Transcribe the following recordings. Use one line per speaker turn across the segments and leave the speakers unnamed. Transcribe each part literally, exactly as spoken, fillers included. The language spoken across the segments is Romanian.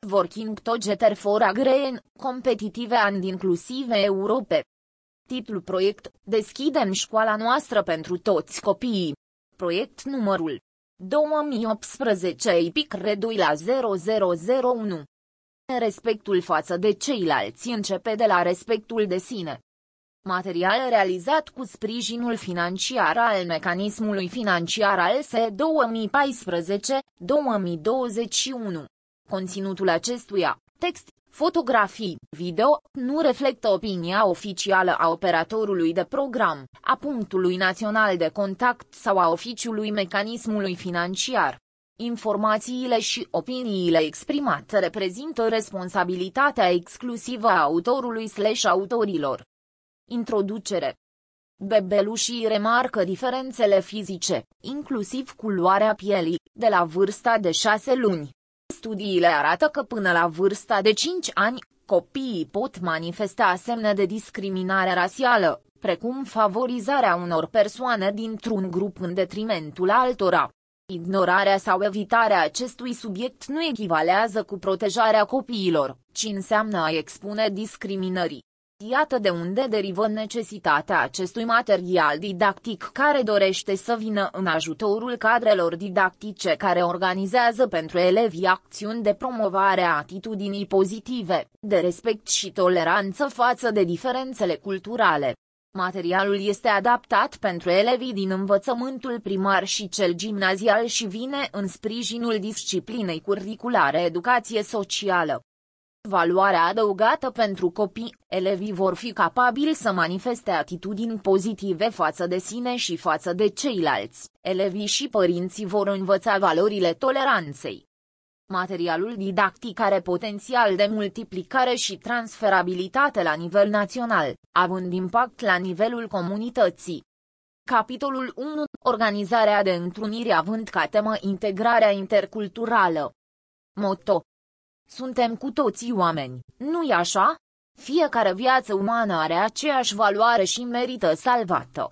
Working Together for a Green, Competitive and Inclusive Europe. Titlul proiect, Deschidem școala noastră pentru toți copiii. Proiect numărul două mii optsprezece Epic Redui la zero zero zero unu. Respectul față de ceilalți începe de la respectul de sine. Material realizat cu sprijinul financiar al Mecanismului Financiar al S E două mii paisprezece două mii douăzeci și unu. Conținutul acestuia, text, fotografii, video, nu reflectă opinia oficială a operatorului de program, a punctului național de contact sau a oficiului mecanismului financiar. Informațiile și opiniile exprimate reprezintă responsabilitatea exclusivă a autorului slash autorilor. Introducere. Bebelușii remarcă diferențele fizice, inclusiv culoarea pielii, de la vârsta de șase luni. Studiile arată că până la vârsta de cinci ani, copiii pot manifesta semne de discriminare rasială, precum favorizarea unor persoane dintr-un grup în detrimentul altora. Ignorarea sau evitarea acestui subiect nu echivalează cu protejarea copiilor, ci înseamnă a expune discriminării. Iată de unde derivă necesitatea acestui material didactic care dorește să vină în ajutorul cadrelor didactice care organizează pentru elevii acțiuni de promovare a atitudinii pozitive, de respect și toleranță față de diferențele culturale. Materialul este adaptat pentru elevii din învățământul primar și cel gimnazial și vine în sprijinul disciplinei curriculare educație socială. Valoarea adăugată pentru copii, elevii vor fi capabili să manifeste atitudini pozitive față de sine și față de ceilalți, elevii și părinții vor învăța valorile toleranței. Materialul didactic are potențial de multiplicare și transferabilitate la nivel național, având impact la nivelul comunității. Capitolul unu. Organizarea de întruniri având ca temă integrarea interculturală. Moto. Suntem cu toții oameni, nu-i așa? Fiecare viață umană are aceeași valoare și merită salvată.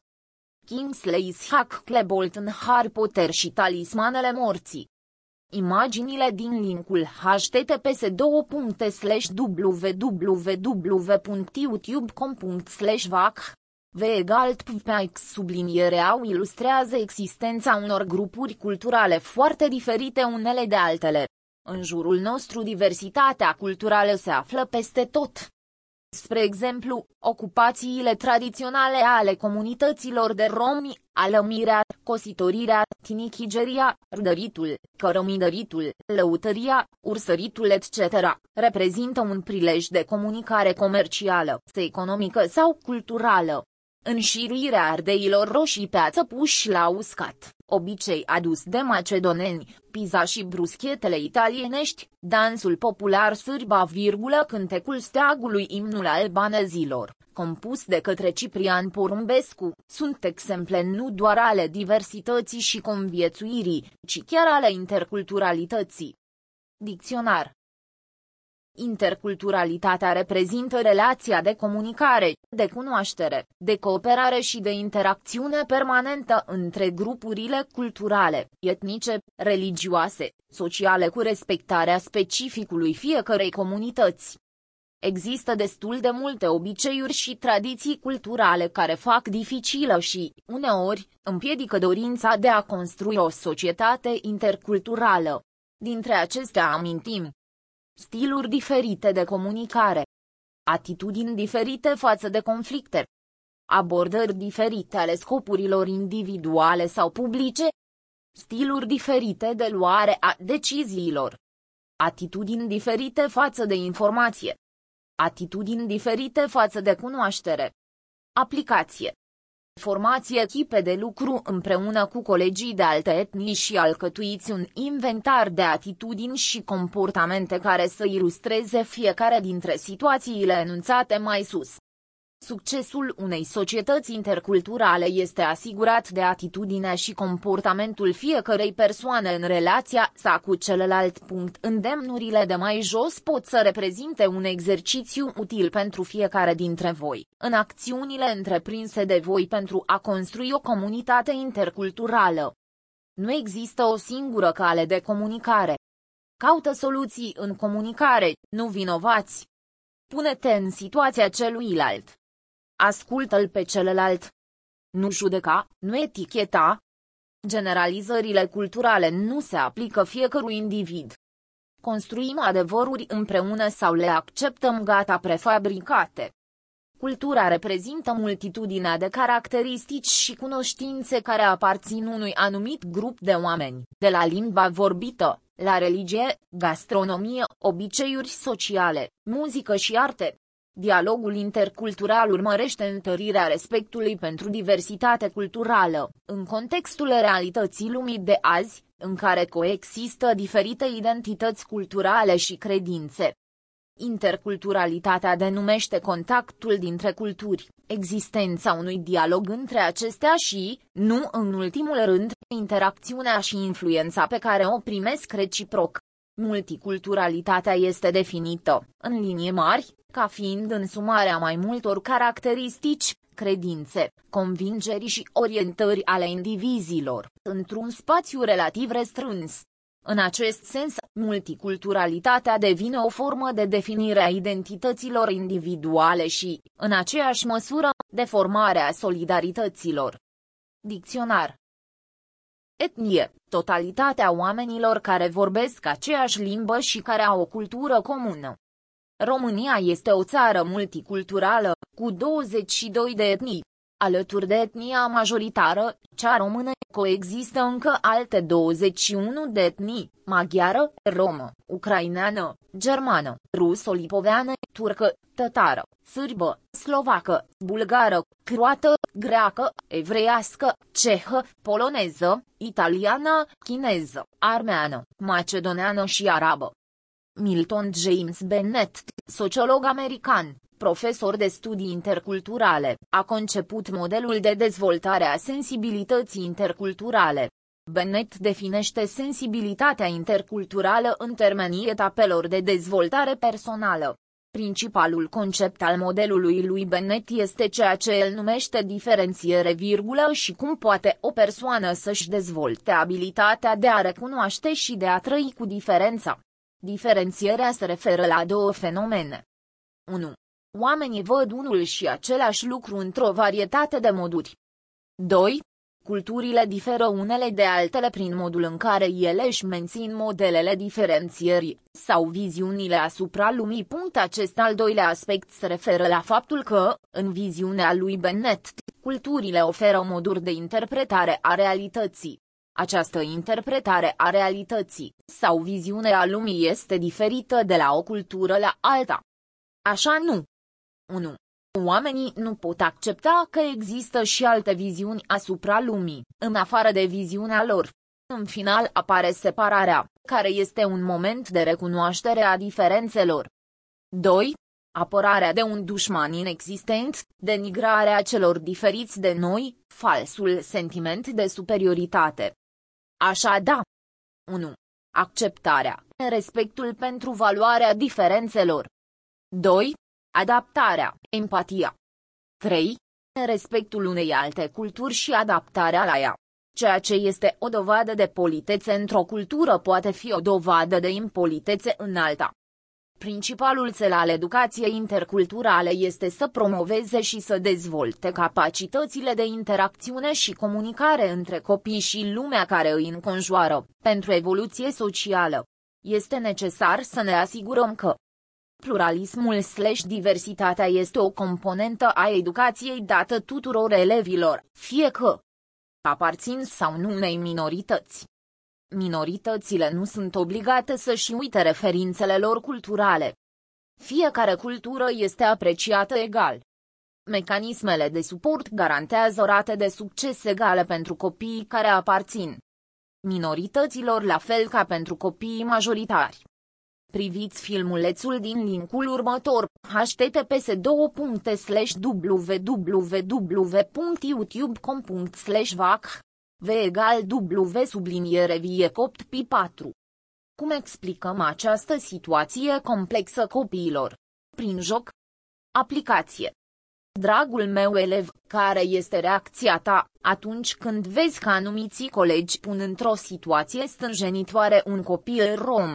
Kingsley Huxley Bolton Harry Potter și talismanele morții. Imaginile din linkul h t t p s două puncte slash w w w punct youtube punct com punct slash vac v egal px subliniere au ilustrează existența unor grupuri culturale foarte diferite unele de altele. În jurul nostru diversitatea culturală se află peste tot. Spre exemplu, ocupațiile tradiționale ale comunităților de romi, alămirea, cositorirea, tinichigeria, rudăritul, cărămidăritul, lăutăria, ursăritul et cetera, reprezintă un prilej de comunicare comercială, economică sau culturală. Înșiruirea ardeilor roșii pe ață puși la uscat, obicei adus de macedoneni, pizza și bruschetele italienești, dansul popular sârba virgulă cântecul steagului imnul albanezilor, compus de către Ciprian Porumbescu, sunt exemple nu doar ale diversității și conviețuirii, ci chiar ale interculturalității. Dicționar. Interculturalitatea reprezintă relația de comunicare, de cunoaștere, de cooperare și de interacțiune permanentă între grupurile culturale, etnice, religioase, sociale cu respectarea specificului fiecărei comunități. Există destul de multe obiceiuri și tradiții culturale care fac dificilă și, uneori, împiedică dorința de a construi o societate interculturală. Dintre acestea amintim stiluri diferite de comunicare, atitudini diferite față de conflicte, abordări diferite ale scopurilor individuale sau publice, stiluri diferite de luare a deciziilor, atitudini diferite față de informație, atitudini diferite față de cunoaștere, aplicație. Formați echipe de lucru împreună cu colegii de alte etnii și alcătuiți un inventar de atitudini și comportamente care să ilustreze fiecare dintre situațiile enunțate mai sus. Succesul unei societăți interculturale este asigurat de atitudinea și comportamentul fiecărei persoane în relația sa cu celălalt. Îndemnurile de mai jos pot să reprezinte un exercițiu util pentru fiecare dintre voi, în acțiunile întreprinse de voi pentru a construi o comunitate interculturală. Nu există o singură cale de comunicare. Caută soluții în comunicare, nu vinovați. Pune-te în situația celuilalt. Ascultă-l pe celălalt. Nu judeca, nu eticheta. Generalizările culturale nu se aplică fiecărui individ. Construim adevăruri împreună sau le acceptăm gata prefabricate. Cultura reprezintă multitudinea de caracteristici și cunoștințe care aparțin unui anumit grup de oameni, de la limba vorbită, la religie, gastronomie, obiceiuri sociale, muzică și arte. Dialogul intercultural urmărește întărirea respectului pentru diversitate culturală, în contextul realității lumii de azi, în care coexistă diferite identități culturale și credințe. Interculturalitatea denumește contactul dintre culturi, existența unui dialog între acestea și, nu în ultimul rând, interacțiunea și influența pe care o primesc reciproc. Multiculturalitatea este definită, în linii mari, ca fiind însumarea mai multor caracteristici, credințe, convingeri și orientări ale indivizilor, într-un spațiu relativ restrâns. În acest sens, multiculturalitatea devine o formă de definire a identităților individuale și, în aceeași măsură, de formare a solidarităților. Dicționar. Etnie, totalitatea oamenilor care vorbesc aceeași limbă și care au o cultură comună. România este o țară multiculturală, cu douăzeci și două de etnii. Alături de etnia majoritară, cea română, coexistă încă alte douăzeci și unu de etnii, maghiară, romă, ucraineană, germană, ruso-lipoveană, turcă, tătară, sârbă, slovacă, bulgară, croată, greacă, evreiască, cehă, poloneză, italiană, chineză, armeană, macedoneană și arabă. Milton James Bennett, sociolog american, profesor de studii interculturale, a conceput modelul de dezvoltare a sensibilității interculturale. Bennett definește sensibilitatea interculturală în termenii etapelor de dezvoltare personală. Principalul concept al modelului lui Bennett este ceea ce el numește diferențiere virgulă și cum poate o persoană să-și dezvolte abilitatea de a recunoaște și de a trăi cu diferența. Diferențierea se referă la două fenomene. unu. Oamenii văd unul și același lucru într-o varietate de moduri. doi. Culturile diferă unele de altele prin modul în care ele își mențin modelele diferențierii, sau viziunile asupra lumii. Acest al doilea aspect se referă la faptul că, în viziunea lui Bennett, culturile oferă moduri de interpretare a realității. Această interpretare a realității, sau viziune a lumii este diferită de la o cultură la alta. Așa nu. unu. Oamenii nu pot accepta că există și alte viziuni asupra lumii, în afară de viziunea lor. În final apare separarea, care este un moment de recunoaștere a diferențelor. doi. Apărarea de un dușman inexistent, denigrarea celor diferiți de noi, falsul sentiment de superioritate. Așa da. unu. Acceptarea, respectul pentru valoarea diferențelor. doi. Adaptarea, empatia. trei. Respectul unei alte culturi și adaptarea la ea. Ceea ce este o dovadă de politețe într-o cultură poate fi o dovadă de impolitețe în alta. Principalul cel al educației interculturale este să promoveze și să dezvolte capacitățile de interacțiune și comunicare între copii și lumea care îi înconjoară, pentru evoluție socială. Este necesar să ne asigurăm că pluralismul/diversitatea este o componentă a educației dată tuturor elevilor, fie că aparțin sau nu unei minorități. Minoritățile nu sunt obligate să-și uite referințele lor culturale. Fiecare cultură este apreciată egal. Mecanismele de suport garantează rate de succes egale pentru copiii care aparțin minorităților la fel ca pentru copiii majoritari. Priviți filmulețul din linkul următor, h t t p s două puncte slash w w w punct youtube punct com punct slash vac v egal w subliniere vie copt pi patru. Cum explicăm această situație complexă copiilor? Prin joc? Aplicație. Dragul meu elev, care este reacția ta, atunci când vezi că anumiți colegi pun într-o situație stânjenitoare un copil rom?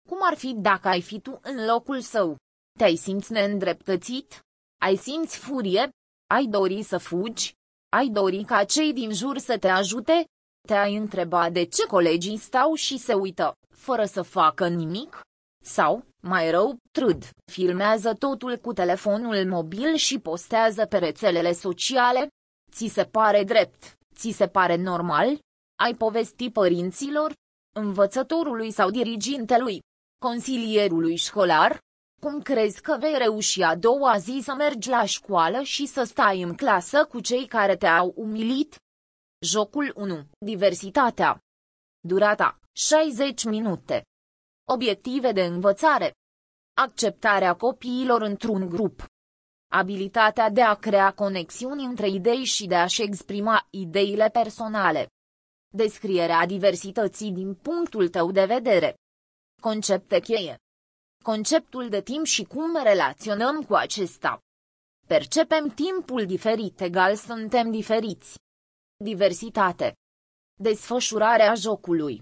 Cum ar fi dacă ai fi tu în locul său? Te-ai simți neîndreptățit? Ai simți furie? Ai dori să fugi? Ai dori ca cei din jur să te ajute? Te-ai întrebat de ce colegii stau și se uită, fără să facă nimic? Sau, mai rău, trâd, filmează totul cu telefonul mobil și postează pe rețelele sociale? Ți se pare drept? Ți se pare normal? Ai povesti părinților? Învățătorului sau dirigintelui? Consilierului școlar? Cum crezi că vei reuși a doua zi să mergi la școală și să stai în clasă cu cei care te-au umilit? Jocul unu. Diversitatea. Durata. șaizeci minute. Obiective de învățare. Acceptarea copiilor într-un grup. Abilitatea de a crea conexiuni între idei și de a-și exprima ideile personale. Descrierea diversității din punctul tău de vedere. Concepte cheie. Conceptul de timp și cum relaționăm cu acesta. Percepem timpul diferit egal suntem diferiți. Diversitate. Desfășurarea jocului.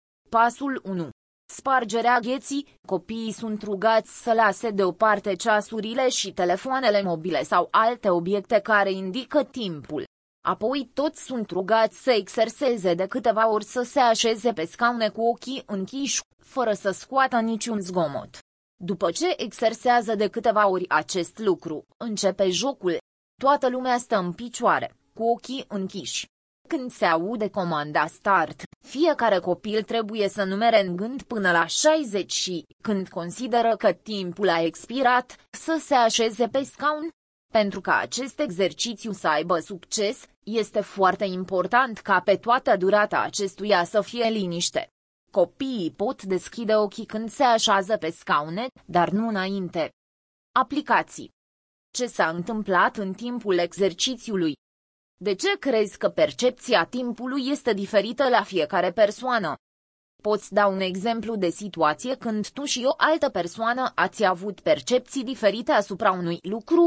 Pasul unu. Spargerea gheții. Copiii sunt rugați să lase deoparte ceasurile și telefoanele mobile sau alte obiecte care indică timpul. Apoi toți sunt rugați să exerseze de câteva ori să se așeze pe scaune cu ochii închiși, fără să scoată niciun zgomot. După ce exersează de câteva ori acest lucru, începe jocul. Toată lumea stă în picioare, cu ochii închiși. Când se aude comanda start, fiecare copil trebuie să numere în gând până la șaizeci și, când consideră că timpul a expirat, să se așeze pe scaun. Pentru ca acest exercițiu să aibă succes, este foarte important ca pe toată durata acestuia să fie liniște. Copiii pot deschide ochii când se așează pe scaune, dar nu înainte. Aplicații. Ce s-a întâmplat în timpul exercițiului? De ce crezi că percepția timpului este diferită la fiecare persoană? Poți da un exemplu de situație când tu și o altă persoană ați avut percepții diferite asupra unui lucru?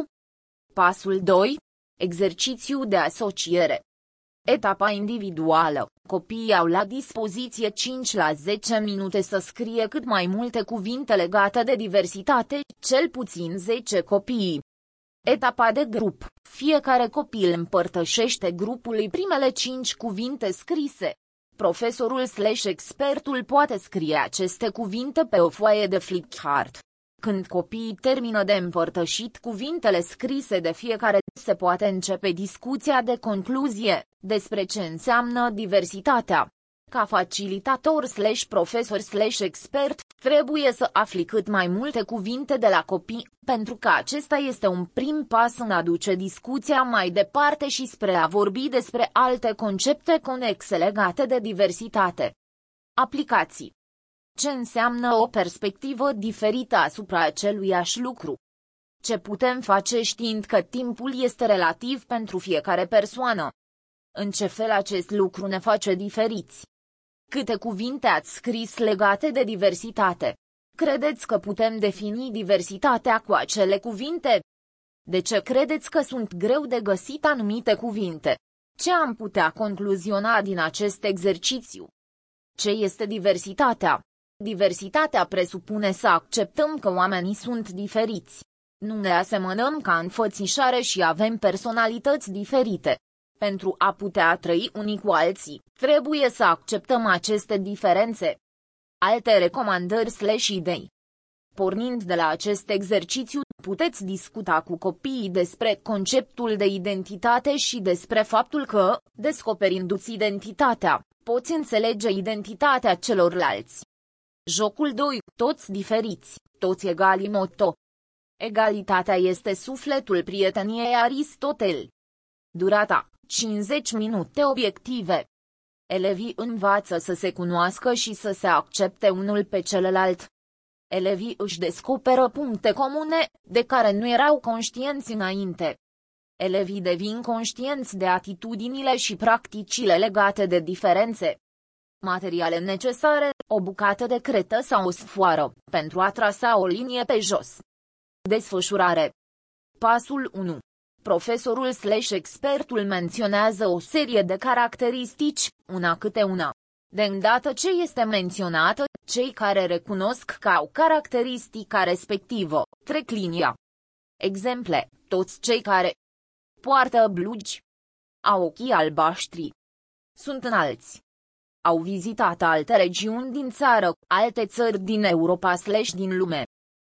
Pasul doi. Exercițiu de asociere. Etapa individuală. Copiii au la dispoziție cinci la zece minute să scrie cât mai multe cuvinte legate de diversitate, cel puțin zece copii. Etapa de grup. Fiecare copil împărtășește grupului primele cinci cuvinte scrise. Profesorul slash expertul poate scrie aceste cuvinte pe o foaie de flipchart. Când copiii termină de împărtășit cuvintele scrise de fiecare, se poate începe discuția de concluzie, despre ce înseamnă diversitatea. Ca facilitator slash profesor slash expert, trebuie să afli cât mai multe cuvinte de la copii, pentru că acesta este un prim pas în a duce discuția mai departe și spre a vorbi despre alte concepte conexe legate de diversitate. Aplicații. Ce înseamnă o perspectivă diferită asupra aceluiași lucru? Ce putem face știind că timpul este relativ pentru fiecare persoană? În ce fel acest lucru ne face diferiți? Câte cuvinte ați scris legate de diversitate? Credeți că putem defini diversitatea cu acele cuvinte? De ce credeți că sunt greu de găsit anumite cuvinte? Ce am putea concluziona din acest exercițiu? Ce este diversitatea? Diversitatea presupune să acceptăm că oamenii sunt diferiți. Nu ne asemănăm ca înfățișare și avem personalități diferite. Pentru a putea trăi unii cu alții, trebuie să acceptăm aceste diferențe. Alte recomandări slash idei. Pornind de la acest exercițiu, puteți discuta cu copiii despre conceptul de identitate și despre faptul că, descoperindu-ți identitatea, poți înțelege identitatea celorlalți. Jocul doi. Toți diferiți, toți egali motto. Egalitatea este sufletul prieteniei Aristotel. Durata. cincizeci minute. Obiective. Elevii învață să se cunoască și să se accepte unul pe celălalt. Elevii își descoperă puncte comune, de care nu erau conștienți înainte. Elevii devin conștienți de atitudinile și practicile legate de diferențe. Materiale necesare, o bucată de cretă sau o sfoară, pentru a trasa o linie pe jos. Desfășurare. Pasul unu. Profesorul slash expertul menționează o serie de caracteristici, una câte una. De îndată ce este menționată, cei care recunosc că au caracteristica respectivă, trec linia. Exemple, toți cei care poartă blugi, au ochii albaștri, sunt înalți, au vizitat alte regiuni din țară, alte țări din Europa slash din lume,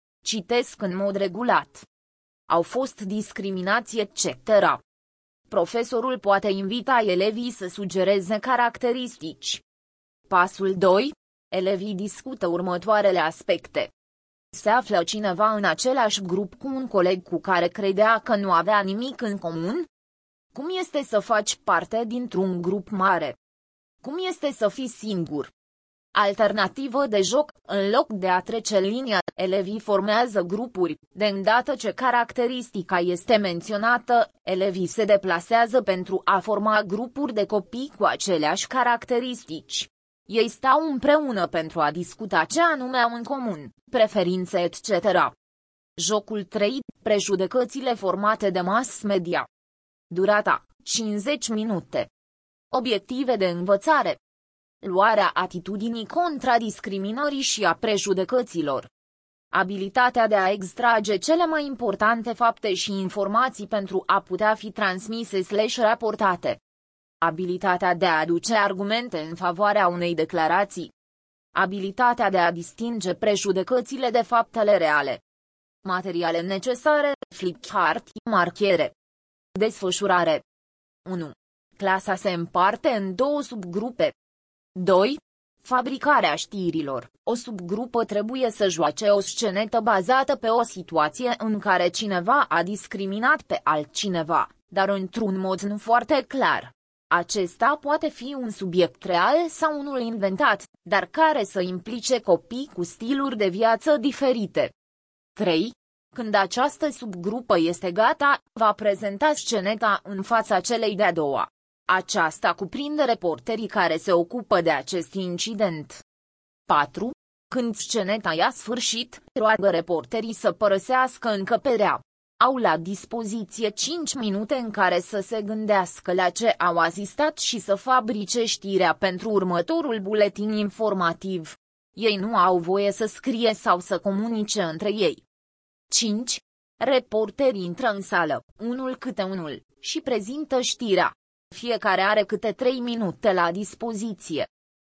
citesc în mod regulat, au fost discriminați et cetera. Profesorul poate invita elevii să sugereze caracteristici. Pasul doi. Elevii discută următoarele aspecte. Se află cineva în același grup cu un coleg cu care credea că nu avea nimic în comun? Cum este să faci parte dintr-un grup mare? Cum este să fii singur? Alternativă de joc, în loc de a trece linia, elevii formează grupuri, de îndată ce caracteristica este menționată, elevii se deplasează pentru a forma grupuri de copii cu aceleași caracteristici. Ei stau împreună pentru a discuta ce anume au în comun, preferințe et cetera. Jocul trei. Prejudecățile formate de mass media. Durata, cincizeci minute. Obiective de învățare. Luarea atitudinii contra discriminării și a prejudecăților. Abilitatea de a extrage cele mai importante fapte și informații pentru a putea fi transmise slash raportate. Abilitatea de a aduce argumente în favoarea unei declarații. Abilitatea de a distinge prejudecățile de faptele reale. Materiale necesare, flipchart, marchere. Desfășurare. unu. Clasa se împarte în două subgrupe. doi. Fabricarea știrilor. O subgrupă trebuie să joace o scenetă bazată pe o situație în care cineva a discriminat pe altcineva, dar într-un mod nu foarte clar. Acesta poate fi un subiect real sau unul inventat, dar care să implice copii cu stiluri de viață diferite. trei. Când această subgrupă este gata, va prezenta sceneta în fața celei de-a doua. Aceasta cuprinde reporterii care se ocupă de acest incident. patru. Când sceneta i-a sfârșit, roagă reporterii să părăsească încăperea. Au la dispoziție cinci minute în care să se gândească la ce au asistat și să fabrice știrea pentru următorul buletin informativ. Ei nu au voie să scrie sau să comunice între ei. cinci. Reporterii intră în sală, unul câte unul, și prezintă știrea. Fiecare are câte trei minute la dispoziție.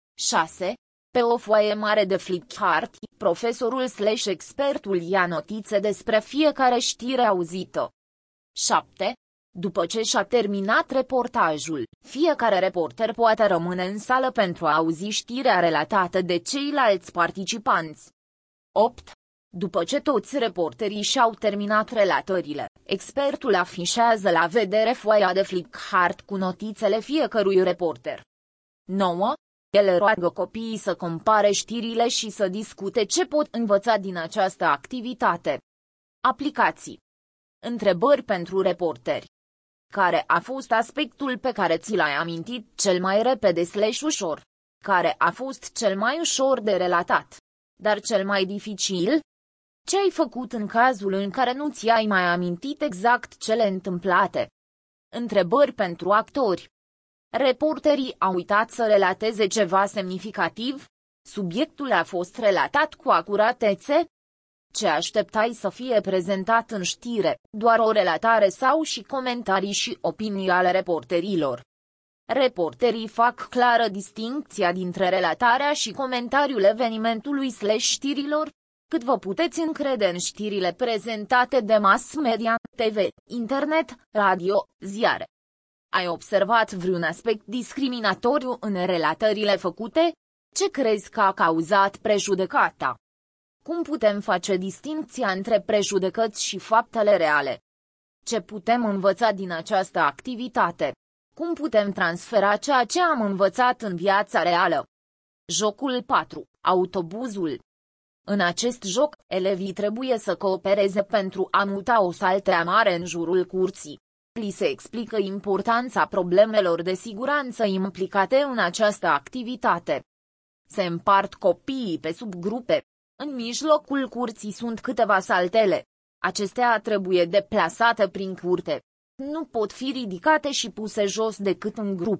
șase. Pe o foaie mare de flipchart, profesorul slash expertul ia notițe despre fiecare știre auzită. șapte. După ce și-a terminat reportajul, fiecare reporter poate rămâne în sală pentru a auzi știrea relatată de ceilalți participanți. opt. După ce toți reporterii și-au terminat relatările, expertul afișează la vedere foaia de flipchart cu notițele fiecărui reporter. nouă. El roagă copiii să compare știrile și să discute ce pot învăța din această activitate. Aplicații. Întrebări pentru reporteri. Care a fost aspectul pe care ți l-ai amintit cel mai repede slash ușor? Care a fost cel mai ușor de relatat? Dar cel mai dificil? Ce ai făcut în cazul în care nu ți-ai mai amintit exact cele întâmplate? Întrebări pentru actori. Reporterii au uitat să relateze ceva semnificativ? Subiectul a fost relatat cu acuratețe? Ce așteptai să fie prezentat în știre, doar o relatare sau și comentarii și opinii ale reporterilor? Reporterii fac clară distincția dintre relatarea și comentariul evenimentului slash știrilor? Cât vă puteți încrede în știrile prezentate de mass media, T V, internet, radio, ziare? Ai observat vreun aspect discriminatoriu în relatările făcute? Ce crezi că a cauzat prejudecata? Cum putem face distincția între prejudecăți și faptele reale? Ce putem învăța din această activitate? Cum putem transfera ceea ce am învățat în viața reală? Jocul patru. Autobuzul. În acest joc, elevii trebuie să coopereze pentru a muta o saltea mare în jurul curții. Li se explică importanța problemelor de siguranță implicate în această activitate. Se împart copiii pe subgrupe. În mijlocul curții sunt câteva saltele. Acestea trebuie deplasate prin curte. Nu pot fi ridicate și puse jos decât în grup.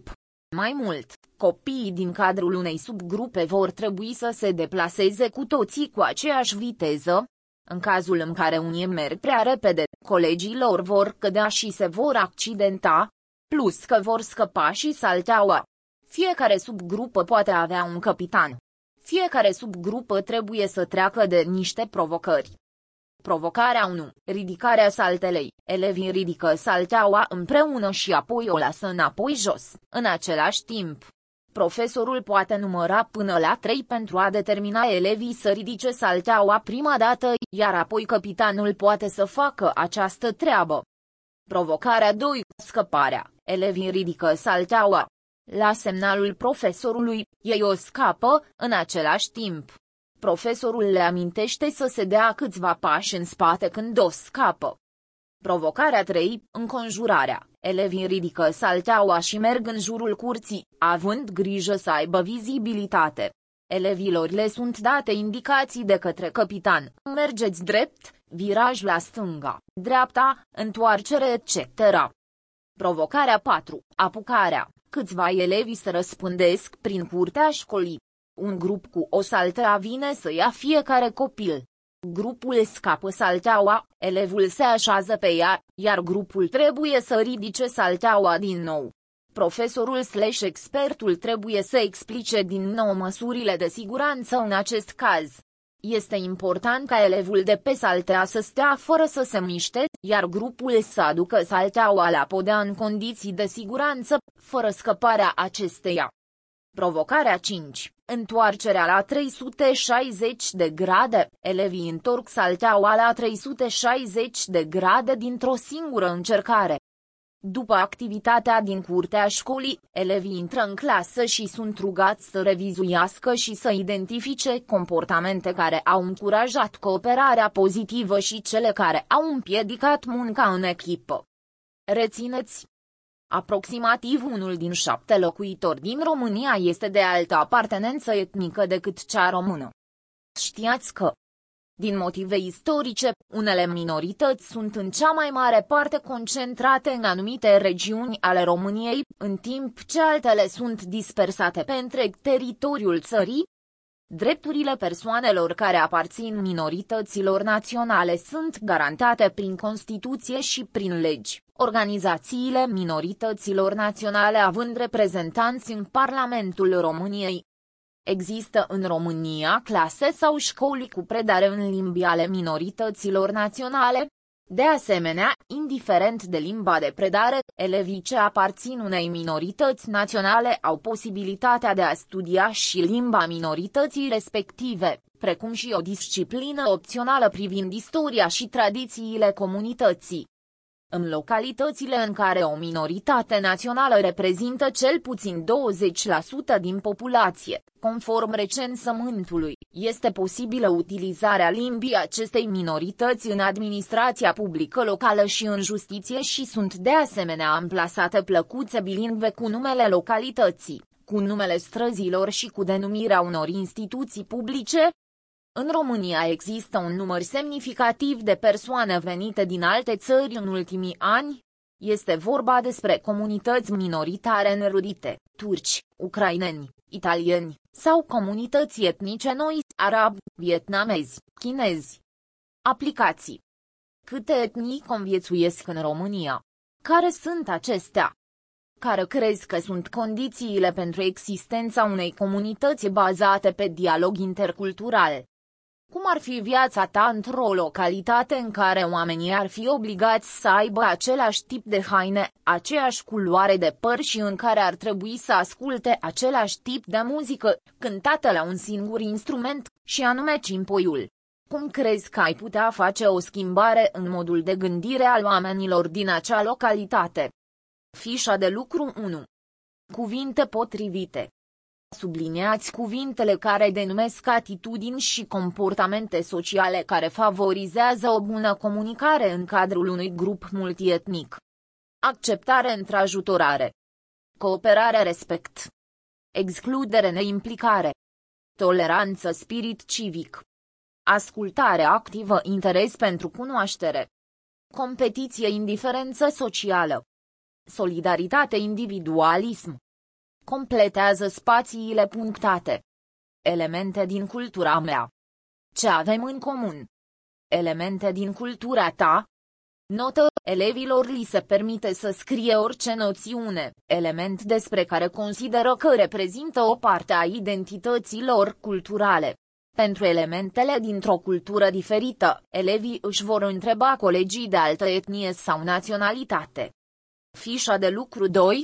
Mai mult, copiii din cadrul unei subgrupe vor trebui să se deplaseze cu toții cu aceeași viteză. În cazul în care unii merg prea repede, colegii lor vor cădea și se vor accidenta, plus că vor scăpa și salteaua. Fiecare subgrupă poate avea un capitan. Fiecare subgrupă trebuie să treacă de niște provocări. Provocarea unu. Ridicarea saltelei. Elevii ridică salteaua împreună și apoi o lasă înapoi jos, în același timp. Profesorul poate număra până la trei pentru a determina elevii să ridice salteaua prima dată, iar apoi capitanul poate să facă această treabă. Provocarea doi. Scăparea. Elevii ridică salteaua. La semnalul profesorului, ei o scapă, în același timp. Profesorul le amintește să se dea câțiva pași în spate când o scapă. Provocarea trei. Înconjurarea. Elevii ridică salteaua și merg în jurul curții, având grijă să aibă vizibilitate. Elevilor le sunt date indicații de către capitan: mergeți drept, viraj la stânga, dreapta, întoarcere et cetera. Provocarea patru. Apucarea. Câțiva elevi se răspândesc prin curtea școlii. Un grup cu o saltea vine să ia fiecare copil. Grupul scapă salteaua, elevul se așează pe ea, iar grupul trebuie să ridice salteaua din nou. Profesorul slash expertul trebuie să explice din nou măsurile de siguranță în acest caz. Este important ca elevul de pe saltea să stea fără să se miște, iar grupul să aducă salteaua la podea în condiții de siguranță, fără scăparea acesteia. Provocarea cinci. Întoarcerea la trei sute șaizeci de grade. Elevii întorc salteaua la trei sute șaizeci de grade dintr-o singură încercare. După activitatea din curtea școlii, elevii intră în clasă și sunt rugați să revizuiască și să identifice comportamente care au încurajat cooperarea pozitivă și cele care au împiedicat munca în echipă. Rețineți! Aproximativ unul din șapte locuitori din România este de altă apartenență etnică decât cea română. Știați că, din motive istorice, unele minorități sunt în cea mai mare parte concentrate în anumite regiuni ale României, în timp ce altele sunt dispersate pe întreg teritoriul țării? Drepturile persoanelor care aparțin minorităților naționale sunt garantate prin Constituție și prin legi, organizațiile minorităților naționale având reprezentanți în Parlamentul României. Există în România clase sau școli cu predare în limbi ale minorităților naționale. De asemenea, indiferent de limba de predare, elevii ce aparțin unei minorități naționale au posibilitatea de a studia și limba minorității respective, precum și o disciplină opțională privind istoria și tradițiile comunității. În localitățile în care o minoritate națională reprezintă cel puțin douăzeci la sută din populație, conform recensământului, este posibilă utilizarea limbii acestei minorități în administrația publică locală și în justiție și sunt de asemenea amplasate plăcuțe bilingve cu numele localității, cu numele străzilor și cu denumirea unor instituții publice. În România există un număr semnificativ de persoane venite din alte țări în ultimii ani. Este vorba despre comunități minoritare nerudite, turci, ucraineni, italieni, sau comunități etnice noi, arabi, vietnamezi, chinezi. Aplicații. Câte etnii conviețuiesc în România? Care sunt acestea? Care crezi că sunt condițiile pentru existența unei comunități bazate pe dialog intercultural? Cum ar fi viața ta într-o localitate în care oamenii ar fi obligați să aibă același tip de haine, aceeași culoare de păr și în care ar trebui să asculte același tip de muzică, cântată la un singur instrument, și anume cimpoiul? Cum crezi că ai putea face o schimbare în modul de gândire al oamenilor din acea localitate? Fișa de lucru unu. Cuvinte potrivite. Subliniați cuvintele care denumesc atitudini și comportamente sociale care favorizează o bună comunicare în cadrul unui grup multietnic. Acceptare întrajutorare. Cooperare respect. Excludere neimplicare. Toleranță spirit civic. Ascultare activă interes pentru cunoaștere. Competiție indiferență socială. Solidaritate individualism. Completează spațiile punctate. Elemente din cultura mea. Ce avem în comun? Elemente din cultura ta. Notă: elevilor li se permite să scrie orice noțiune, element despre care consideră că reprezintă o parte a identității lor culturale. Pentru elementele dintr-o cultură diferită, elevii își vor întreba colegii de altă etnie sau naționalitate. Fișa de lucru doi.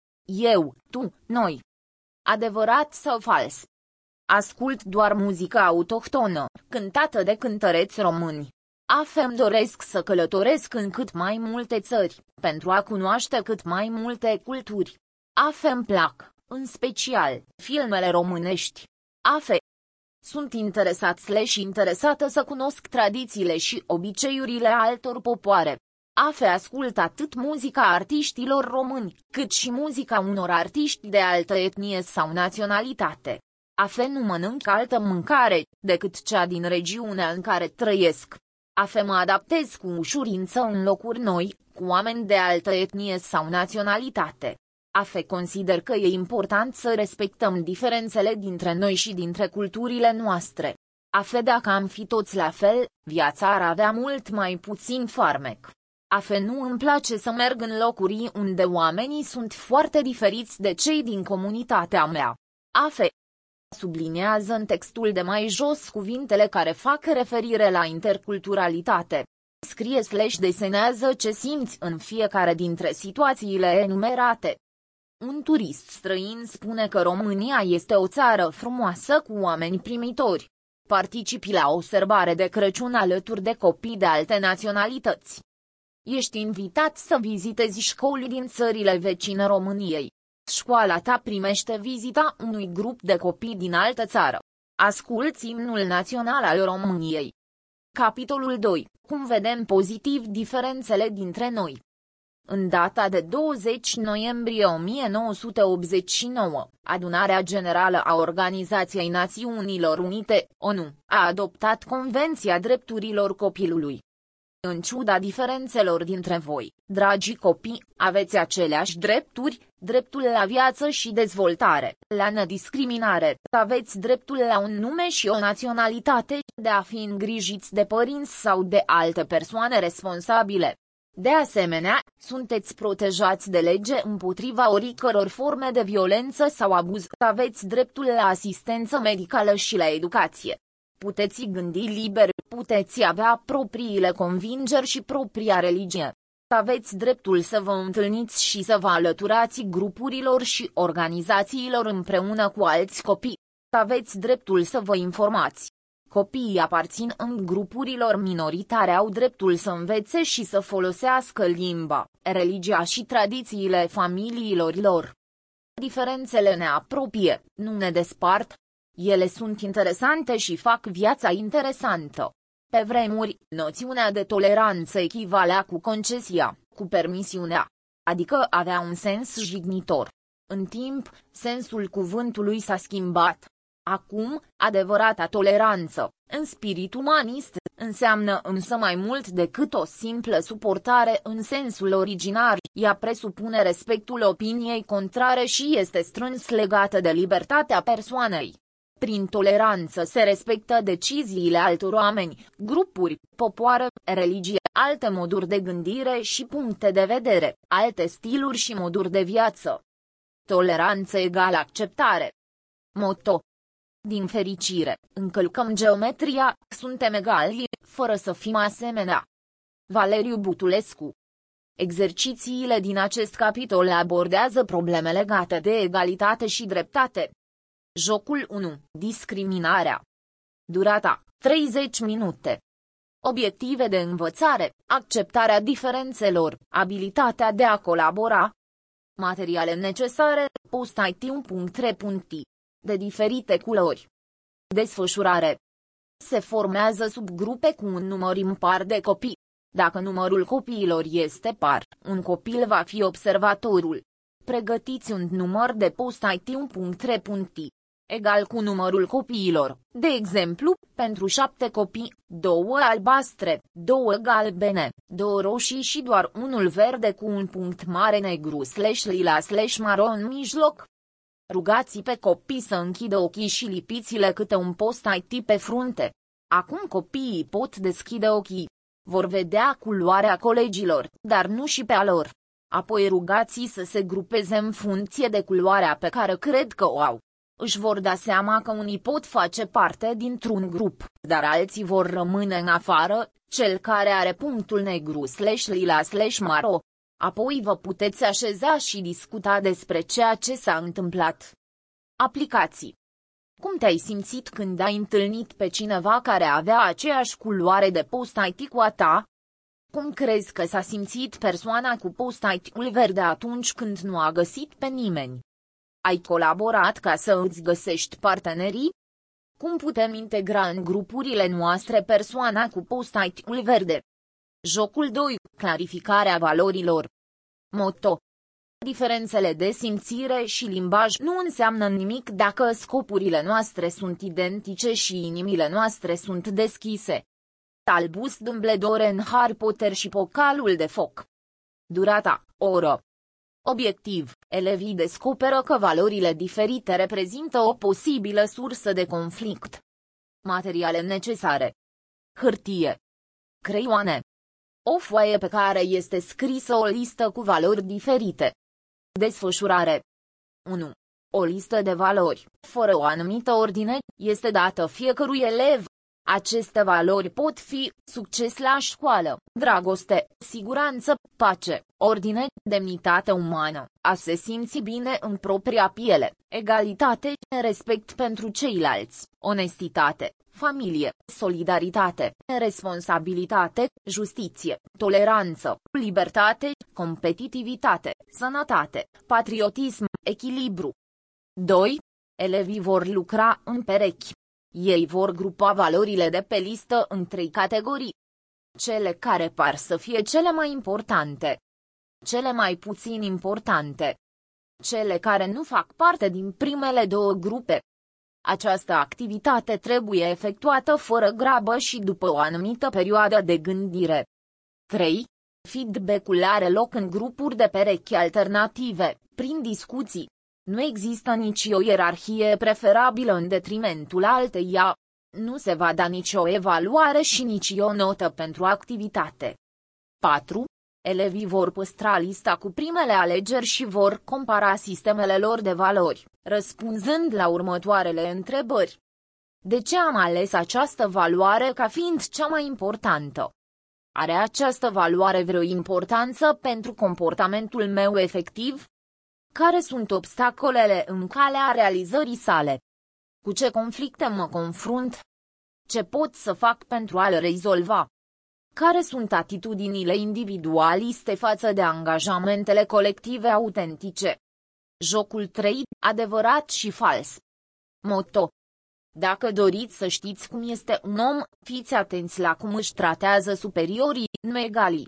Eu, tu, noi. Adevărat sau fals? Ascult doar muzică autohtonă, cântată de cântăreți români. Afem doresc să călătoresc în cât mai multe țări, pentru a cunoaște cât mai multe culturi. Afem plac, în special, filmele românești. Afe. Sunt interesat slash interesată să cunosc tradițiile și obiceiurile altor popoare. Afe ascult atât muzica artiștilor români, cât și muzica unor artiști de altă etnie sau naționalitate. Afe nu mănânc altă mâncare, decât cea din regiunea în care trăiesc. Afe mă adaptez cu ușurință în locuri noi, cu oameni de altă etnie sau naționalitate. Afe consider că e important să respectăm diferențele dintre noi și dintre culturile noastre. Afe dacă am fi toți la fel, viața ar avea mult mai puțin farmec. Afe nu îmi place să merg în locuri unde oamenii sunt foarte diferiți de cei din comunitatea mea. Afe subliniază în textul de mai jos cuvintele care fac referire la interculturalitate. Scrie slash desenează ce simți în fiecare dintre situațiile enumerate. Un turist străin spune că România este o țară frumoasă cu oameni primitori. Participi la o sărbare de Crăciun alături de copii de alte naționalități. Ești invitat să vizitezi școli din țările vecine României. Școala ta primește vizita unui grup de copii din altă țară. Asculți imnul național al României. Capitolul doi. Cum vedem pozitiv diferențele dintre noi. În data de douăzeci noiembrie o mie nouă sute optzeci și nouă, Adunarea Generală a Organizației Națiunilor Unite, ONU, a adoptat Convenția Drepturilor Copilului. În ciuda diferențelor dintre voi, dragi copii, aveți aceleași drepturi, dreptul la viață și dezvoltare, la nediscriminare, aveți dreptul la un nume și o naționalitate, de a fi îngrijiți de părinți sau de alte persoane responsabile. De asemenea, sunteți protejați de lege împotriva oricăror forme de violență sau abuz, aveți dreptul la asistență medicală și la educație. Puteți gândi liber, puteți avea propriile convingeri și propria religie. Aveți dreptul să vă întâlniți și să vă alăturați grupurilor și organizațiilor împreună cu alți copii. Aveți dreptul să vă informați. Copiii aparțin în grupurilor minoritare au dreptul să învețe și să folosească limba, religia și tradițiile familiilor lor. Diferențele ne apropie, nu ne despart. Ele sunt interesante și fac viața interesantă. Pe vremuri, noțiunea de toleranță echivalea cu concesia, cu permisiunea. Adică avea un sens jignitor. În timp, sensul cuvântului s-a schimbat. Acum, adevărata toleranță, în spirit umanist, înseamnă însă mai mult decât o simplă suportare în sensul originar, ea presupune respectul opiniei contrare și este strâns legată de libertatea persoanei. Prin toleranță se respectă deciziile altor oameni, grupuri, popoare, religie, alte moduri de gândire și puncte de vedere, alte stiluri și moduri de viață. Toleranță egală acceptare. Motto. Din fericire, încălcăm geometria, suntem egali, fără să fim asemenea. Valeriu Butulescu. Exercițiile din acest capitol abordează probleme legate de egalitate și dreptate. Jocul unu. Discriminarea. Durata, treizeci minute. Obiective de învățare, acceptarea diferențelor, abilitatea de a colabora. Materiale necesare, post-it unu punct trei punct i. De diferite culori. Desfășurare. Se formează subgrupe cu un număr impar de copii. Dacă numărul copiilor este par, un copil va fi observatorul. Pregătiți un număr de post-it unu punct trei punct i. Egal cu numărul copiilor, de exemplu, pentru șapte copii, două albastre, două galbene, două roșii și doar unul verde cu un punct mare negru slash lila slash maro în mijloc. Rugați pe copii să închidă ochii și lipiți-le câte un post-it pe frunte. Acum copiii pot deschide ochii. Vor vedea culoarea colegilor, dar nu și pe a lor. Apoi rugați-i să se grupeze în funcție de culoarea pe care cred că o au. Își vor da seama că unii pot face parte dintr-un grup, dar alții vor rămâne în afară, cel care are punctul negru slash lila slash maro. Apoi vă puteți așeza și discuta despre ceea ce s-a întâmplat. Aplicații. Cum te-ai simțit când ai întâlnit pe cineva care avea aceeași culoare de post-it cu a ta? Cum crezi că s-a simțit persoana cu post-it-ul verde atunci când nu a găsit pe nimeni? Ai colaborat ca să îți găsești partenerii? Cum putem integra în grupurile noastre persoana cu post-it-ul verde? Jocul doi. Clarificarea valorilor. Motto. Diferențele de simțire și limbaj nu înseamnă nimic dacă scopurile noastre sunt identice și inimile noastre sunt deschise. Albus Dumbledore în Harry Potter și Pocalul de foc. Durata, o oră. Obiectiv, elevii descoperă că valorile diferite reprezintă o posibilă sursă de conflict. Materiale necesare. Hârtie. Creioane. O foaie pe care este scrisă o listă cu valori diferite. Desfășurare. unu. O listă de valori, fără o anumită ordine, este dată fiecărui elev. Aceste valori pot fi succes la școală, dragoste, siguranță, pace, ordine, demnitate umană, a se simți bine în propria piele, egalitate, respect pentru ceilalți, onestitate, familie, solidaritate, responsabilitate, justiție, toleranță, libertate, competitivitate, sănătate, patriotism, echilibru. doi. Elevii vor lucra în perechi. Ei vor grupa valorile de pe listă în trei categorii. Cele care par să fie cele mai importante. Cele mai puțin importante. Cele care nu fac parte din primele două grupe. Această activitate trebuie efectuată fără grabă și după o anumită perioadă de gândire. trei. Feedback-ul are loc în grupuri de perechi alternative, prin discuții. Nu există nici o ierarhie preferabilă în detrimentul alteia. Nu se va da nicio evaluare și nici o notă pentru activitate. patru. Elevii vor păstra lista cu primele alegeri și vor compara sistemele lor de valori, răspunzând la următoarele întrebări. De ce am ales această valoare ca fiind cea mai importantă? Are această valoare vreo importanță pentru comportamentul meu efectiv? Care sunt obstacolele în calea realizării sale? Cu ce conflicte mă confrunt? Ce pot să fac pentru a le rezolva? Care sunt atitudinile individualiste față de angajamentele colective autentice? Jocul trei. Adevărat și fals. Motto. Dacă doriți să știți cum este un om, fiți atenți la cum își tratează superiorii, nu egalii.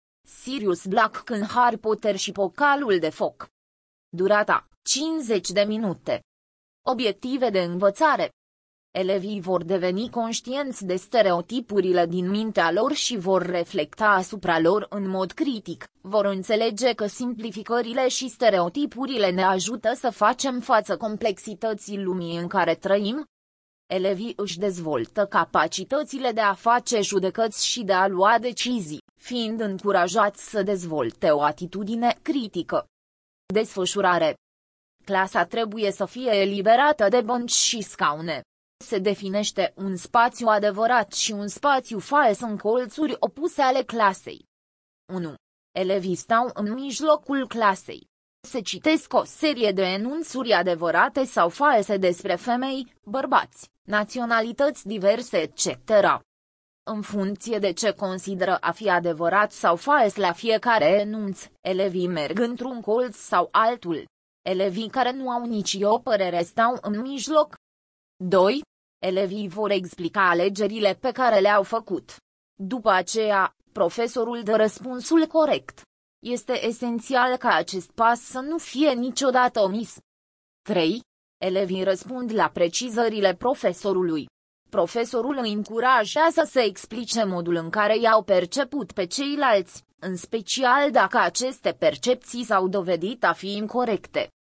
Sirius Black în Harry Potter și Pocalul de foc. Durata, cincizeci de minute. Obiective de învățare. Elevii vor deveni conștienți de stereotipurile din mintea lor și vor reflecta asupra lor în mod critic, vor înțelege că simplificările și stereotipurile ne ajută să facem față complexității lumii în care trăim. Elevii își dezvoltă capacitățile de a face judecăți și de a lua decizii, fiind încurajați să dezvolte o atitudine critică. Desfășurare. Clasa trebuie să fie eliberată de bănci și scaune. Se definește un spațiu adevărat și un spațiu fals în colțuri opuse ale clasei. unu. Elevii stau în mijlocul clasei. Se citesc o serie de enunțuri adevărate sau false despre femei, bărbați, naționalități diverse et cetera. În funcție de ce consideră a fi adevărat sau fals la fiecare enunț, elevii merg într-un colț sau altul. Elevii care nu au nici o părere stau în mijloc. doi. Elevii vor explica alegerile pe care le-au făcut. După aceea, profesorul dă răspunsul corect. Este esențial ca acest pas să nu fie niciodată omis. trei. Elevii răspund la precizările profesorului. Profesorul îi încurajează să explice modul în care i-au perceput pe ceilalți, în special dacă aceste percepții s-au dovedit a fi incorecte.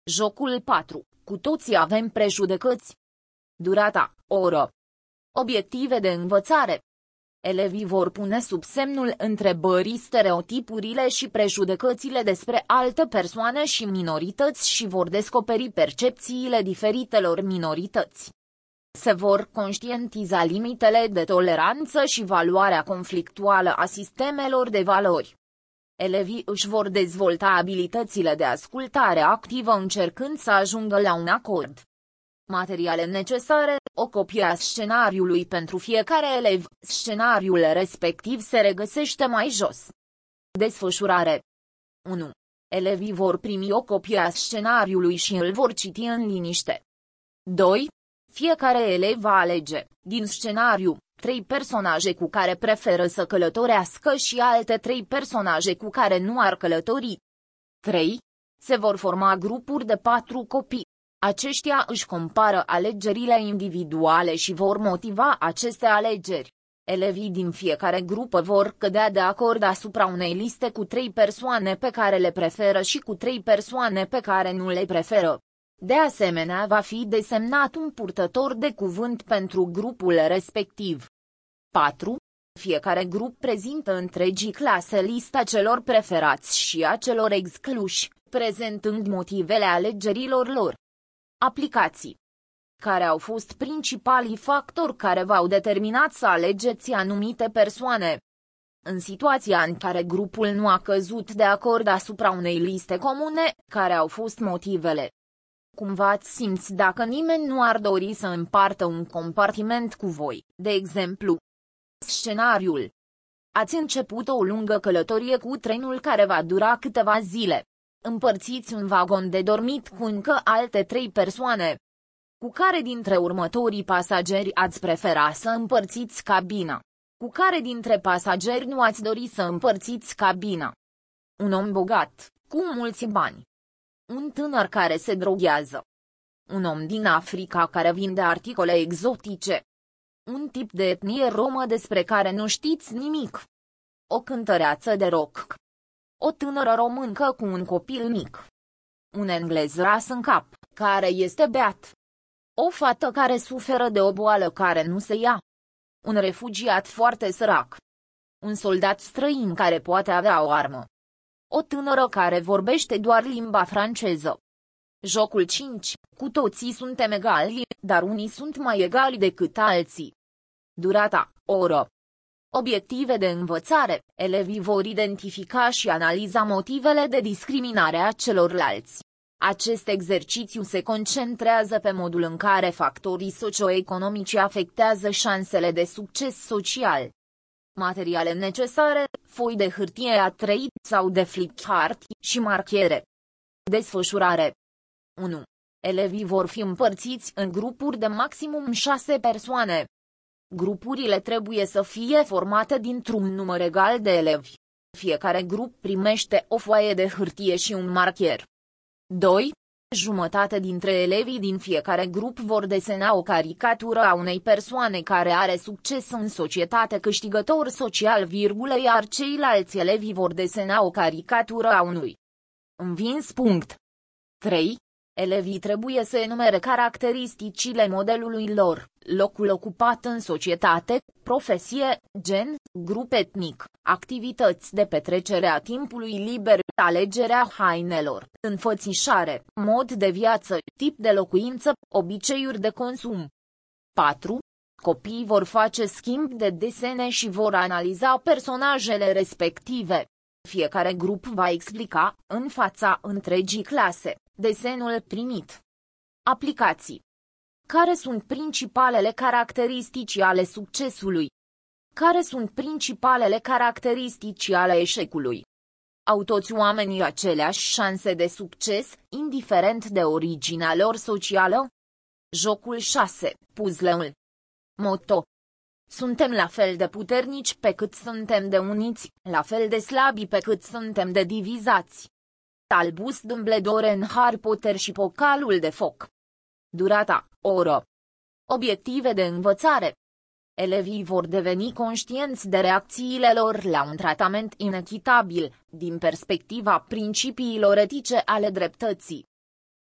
Jocul patru. Cu toții avem prejudecăți. Durata, o oră. Obiective de învățare. Elevii vor pune sub semnul întrebării stereotipurile și prejudecățile despre alte persoane și minorități și vor descoperi percepțiile diferitelor minorități. Se vor conștientiza limitele de toleranță și valoarea conflictuală a sistemelor de valori. Elevii își vor dezvolta abilitățile de ascultare activă încercând să ajungă la un acord. Materiale necesare, o copie a scenariului pentru fiecare elev, scenariul respectiv se regăsește mai jos. Desfășurare. unu. Elevii vor primi o copie a scenariului și îl vor citi în liniște. doi. Fiecare elev va alege, din scenariu, trei personaje cu care preferă să călătorească și alte trei personaje cu care nu ar călători. trei. Se vor forma grupuri de patru copii. Aceștia își compară alegerile individuale și vor motiva aceste alegeri. Elevii din fiecare grupă vor cădea de acord asupra unei liste cu trei persoane pe care le preferă și cu trei persoane pe care nu le preferă. De asemenea, va fi desemnat un purtător de cuvânt pentru grupul respectiv. patru. Fiecare grup prezintă întregii clase lista celor preferați și a celor excluși, prezentând motivele alegerilor lor. Aplicații. Care au fost principalii factori care v-au determinat să alegeți anumite persoane? În situația în care grupul nu a căzut de acord asupra unei liste comune, care au fost motivele? Cum v-ați simți dacă nimeni nu ar dori să împartă un compartiment cu voi, de exemplu? Scenariul. Ați început o lungă călătorie cu trenul care va dura câteva zile. Împărțiți un vagon de dormit cu încă alte trei persoane. Cu care dintre următorii pasageri ați prefera să împărțiți cabina? Cu care dintre pasageri nu ați dori să împărțiți cabina? Un om bogat, cu mulți bani. Un tânăr care se droghează. Un om din Africa care vinde articole exotice. Un tip de etnie romă despre care nu știți nimic. O cântăreață de rock. O tânără româncă cu un copil mic. Un englez ras în cap, care este beat. O fată care suferă de o boală care nu se ia. Un refugiat foarte sărac. Un soldat străin care poate avea o armă. O tânără care vorbește doar limba franceză. Jocul cinci. Cu toții suntem egali, dar unii sunt mai egali decât alții. Durata, o oră. Obiective de învățare. Elevii vor identifica și analiza motivele de discriminare a celorlalți. Acest exercițiu se concentrează pe modul în care factorii socioeconomici afectează șansele de succes social. Materiale necesare, foi de hârtie A trei sau de flipchart și marchere. Desfășurare. unu. Elevii vor fi împărțiți în grupuri de maximum șase persoane. Grupurile trebuie să fie formate dintr-un număr egal de elevi. Fiecare grup primește o foaie de hârtie și un marcher. doi. Jumătate dintre elevii din fiecare grup vor desena o caricatură a unei persoane care are succes în societate, câștigător social, virgulă, iar ceilalți elevi vor desena o caricatură a unui învins. Punct. trei. Elevii trebuie să enumere caracteristicile modelului lor, locul ocupat în societate, profesie, gen, grup etnic, activități de petrecere a timpului liber, alegerea hainelor, înfățișare, mod de viață, tip de locuință, obiceiuri de consum. patru. Copiii vor face schimb de desene și vor analiza personajele respective. Fiecare grup va explica, în fața întregii clase, desenul primit. Aplicații. Care sunt principalele caracteristici ale succesului? Care sunt principalele caracteristici ale eșecului? Au toți oamenii aceleași șanse de succes, indiferent de originea lor socială? Jocul șase. Puzzle-ul. Moto. Suntem la fel de puternici pe cât suntem de uniți, la fel de slabi pe cât suntem de divizați. Albus Dumbledore în Harry Potter și Pocalul de foc. Durata, o oră. Obiective de învățare. Elevii vor deveni conștienți de reacțiile lor la un tratament inechitabil, din perspectiva principiilor etice ale dreptății.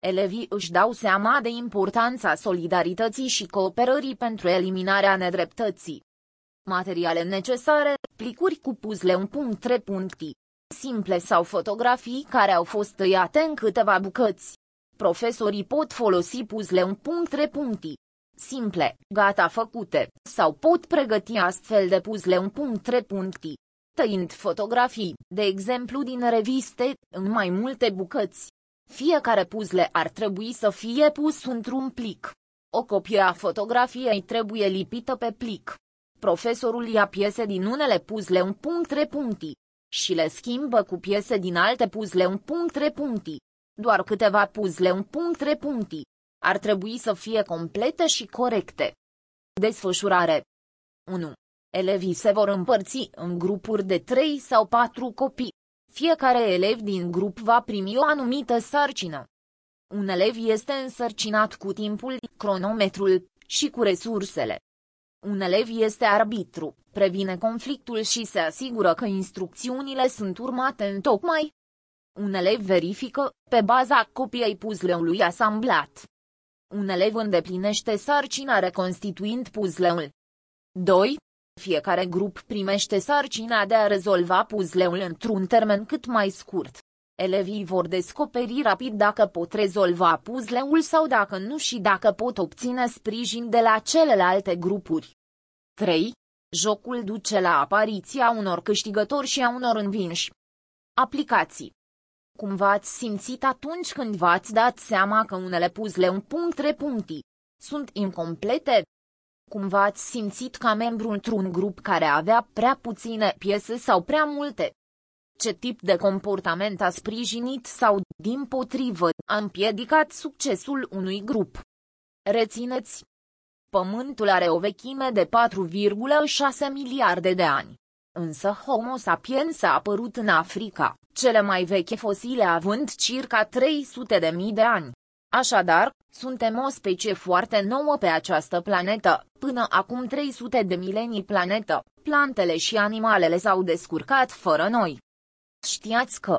Elevii își dau seama de importanța solidarității și cooperării pentru eliminarea nedreptății. Materiale necesare, plicuri cu puzzle un punct trei puncti, simple sau fotografii care au fost tăiate în câteva bucăți. Profesorii pot folosi puzzle un punct trei puncti, simple, gata făcute, sau pot pregăti astfel de puzzle un punct trei puncti, tăind fotografii, de exemplu din reviste, în mai multe bucăți. Fiecare puzzle ar trebui să fie pus într-un plic. O copie a fotografiei trebuie lipită pe plic. Profesorul ia piese din unele puzzle un punct trei puncti și le schimbă cu piese din alte puzzle un punct trei puncti. Doar câteva puzzle un punct trei puncti ar trebui să fie complete și corecte. Desfășurare unu. Elevii se vor împărți în grupuri de trei sau patru copii. Fiecare elev din grup va primi o anumită sarcină. Un elev este însărcinat cu timpul, cronometrul și cu resursele. Un elev este arbitru, previne conflictul și se asigură că instrucțiunile sunt urmate întocmai. Un elev verifică, pe baza copiei puzzle-ului asamblat. Un elev îndeplinește sarcina reconstituind puzzle-ul. doi. Fiecare grup primește sarcina de a rezolva puzzle-ul într-un termen cât mai scurt. Elevii vor descoperi rapid dacă pot rezolva puzzle-ul sau dacă nu și dacă pot obține sprijin de la celelalte grupuri. trei. Jocul duce la apariția unor câștigători și a unor învinși. Aplicații. Cum v-ați simțit atunci când v-ați dat seama că unele puzzle un punct trei puncti sunt incomplete? Cum v-ați simțit ca membru într-un grup care avea prea puține piese sau prea multe? Ce tip de comportament a sprijinit sau, dimpotrivă, a împiedicat succesul unui grup? Rețineți! Pământul are o vechime de patru virgulă șase miliarde de ani. Însă Homo sapiens a apărut în Africa, cele mai vechi fosile având circa trei sute de mii de ani. Așadar, suntem o specie foarte nouă pe această planetă. Până acum trei sute de milenii planetă, plantele și animalele s-au descurcat fără noi. Știați că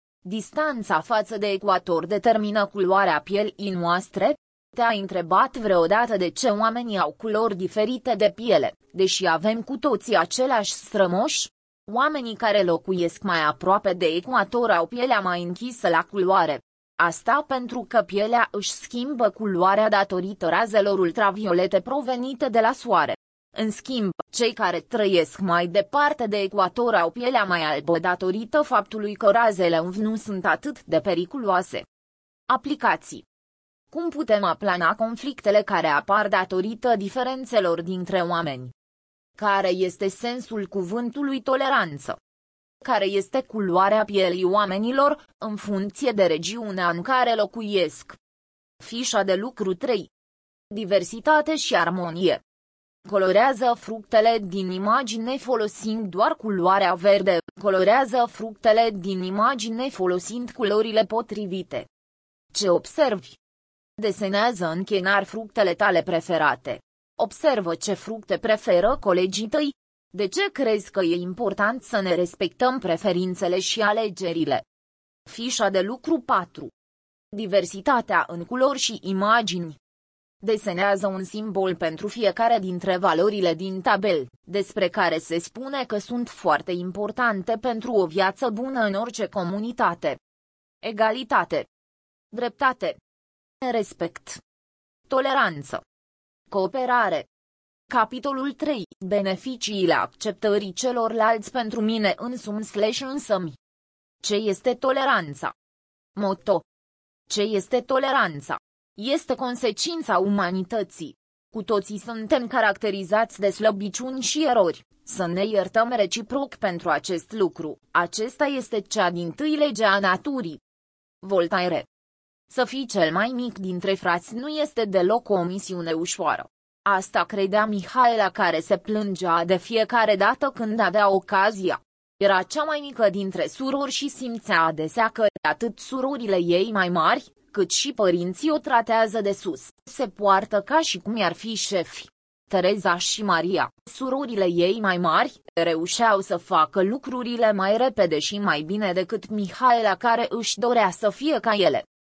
distanța față de ecuator determină culoarea pielii noastre? Te-ai întrebat vreodată de ce oamenii au culori diferite de piele, deși avem cu toții același strămoși? Oamenii care locuiesc mai aproape de ecuator au pielea mai închisă la culoare. Asta pentru că pielea își schimbă culoarea datorită razelor ultraviolete provenite de la soare. În schimb, cei care trăiesc mai departe de ecuator au pielea mai albă datorită faptului că razele U V nu sunt atât de periculoase. Aplicații. Cum putem aplana conflictele care apar datorită diferențelor dintre oameni? Care este sensul cuvântului toleranță? Care este culoarea pielii oamenilor, în funcție de regiunea în care locuiesc? Fișa de lucru trei. Diversitate și armonie. Colorează fructele din imagine folosind doar culoarea verde. Colorează fructele din imagine folosind culorile potrivite. Ce observi? Desenează în chenar fructele tale preferate. Observă ce fructe preferă colegii tăi. De ce crezi că e important să ne respectăm preferințele și alegerile? Fișa de lucru patru. Diversitatea în culori și imagini. Desenează un simbol pentru fiecare dintre valorile din tabel, despre care se spune că sunt foarte importante pentru o viață bună în orice comunitate. Egalitate. Dreptate. Respect. Toleranță. Cooperare. Capitolul trei. Beneficiile acceptării celorlalți pentru mine însumi slash însămi. Ce este toleranța? Motto. Ce este toleranța? Este consecința umanității. Cu toții suntem caracterizați de slăbiciuni și erori. Să ne iertăm reciproc pentru acest lucru. Acesta este cea dintâi lege a naturii. Voltaire. Să fii cel mai mic dintre frați nu este deloc o misiune ușoară. Asta credea Mihaela, care se plângea de fiecare dată când avea ocazia. Era cea mai mică dintre surori și simțea adesea că atât surorile ei mai mari, cât și părinții o tratează de sus, se poartă ca și cum i-ar fi șefi. Tereza și Maria, surorile ei mai mari, reușeau să facă lucrurile mai repede și mai bine decât Mihaela, care își dorea să fie ca ele.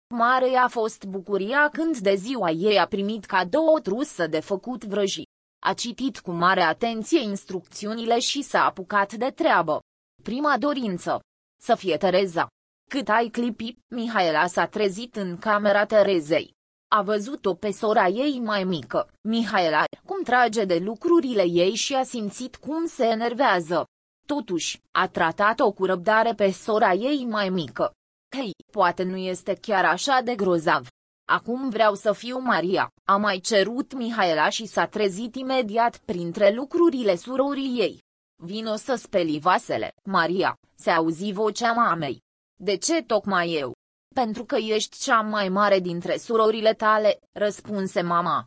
Mare a fost bucuria când de ziua ei a primit cadou o trusă de făcut vrăjii. A citit cu mare atenție instrucțiunile și s-a apucat de treabă. Prima dorință. Să fie Tereza. Cât ai clipi, Mihaela s-a trezit în camera Terezei. A văzut-o pe sora ei mai mică, Mihaela, cum trage de lucrurile ei și a simțit cum se enervează. Totuși, a tratat-o cu răbdare pe sora ei mai mică. Hei, poate nu este chiar așa de grozav. Acum vreau să fiu Maria, a mai cerut Mihaela și s-a trezit imediat printre lucrurile surorii ei. Vino să speli vasele, Maria, se auzi vocea mamei. De ce tocmai eu? Pentru că ești cea mai mare dintre surorile tale, răspunse mama.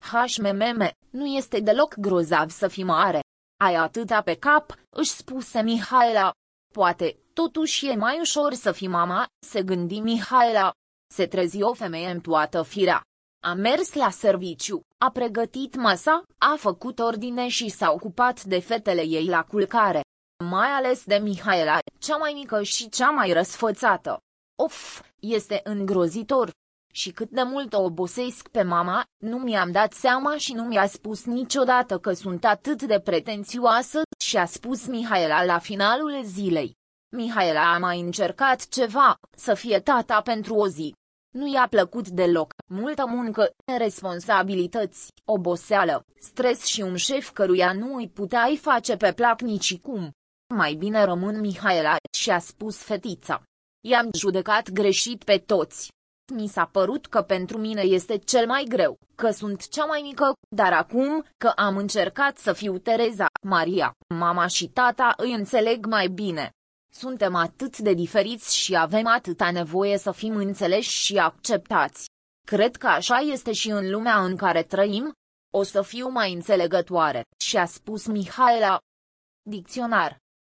Hmm, nu este deloc grozav să fii mare. Ai atâta pe cap, își spuse Mihaela. Poate, totuși e mai ușor să fii mama, se gândi Mihaela. Se trezi o femeie în toată firea. A mers la serviciu, a pregătit masa, a făcut ordine și s-a ocupat de fetele ei la culcare. Mai ales de Mihaela, cea mai mică și cea mai răsfățată. Of, este îngrozitor. Și cât de mult o obosesc pe mama, nu mi-am dat seama și nu mi-a spus niciodată că sunt atât de pretențioasă, și-a spus Mihaela la finalul zilei. Mihaela a mai încercat ceva, să fie tata pentru o zi. Nu i-a plăcut deloc, multă muncă, responsabilități, oboseală, stres și un șef căruia nu îi puteai face pe plac nicicum. Mai bine rămân Mihaela, și-a spus fetița. I-am judecat greșit pe toți. Mi s-a părut că pentru mine este cel mai greu, că sunt cea mai mică, dar acum că am încercat să fiu Tereza, Maria, mama și tata îi înțeleg mai bine. Suntem atât de diferiți și avem atâta nevoie să fim înțeleși și acceptați. Cred că așa este și în lumea în care trăim. O să fiu mai înțelegătoare, și-a spus Mihaela. Dicționar.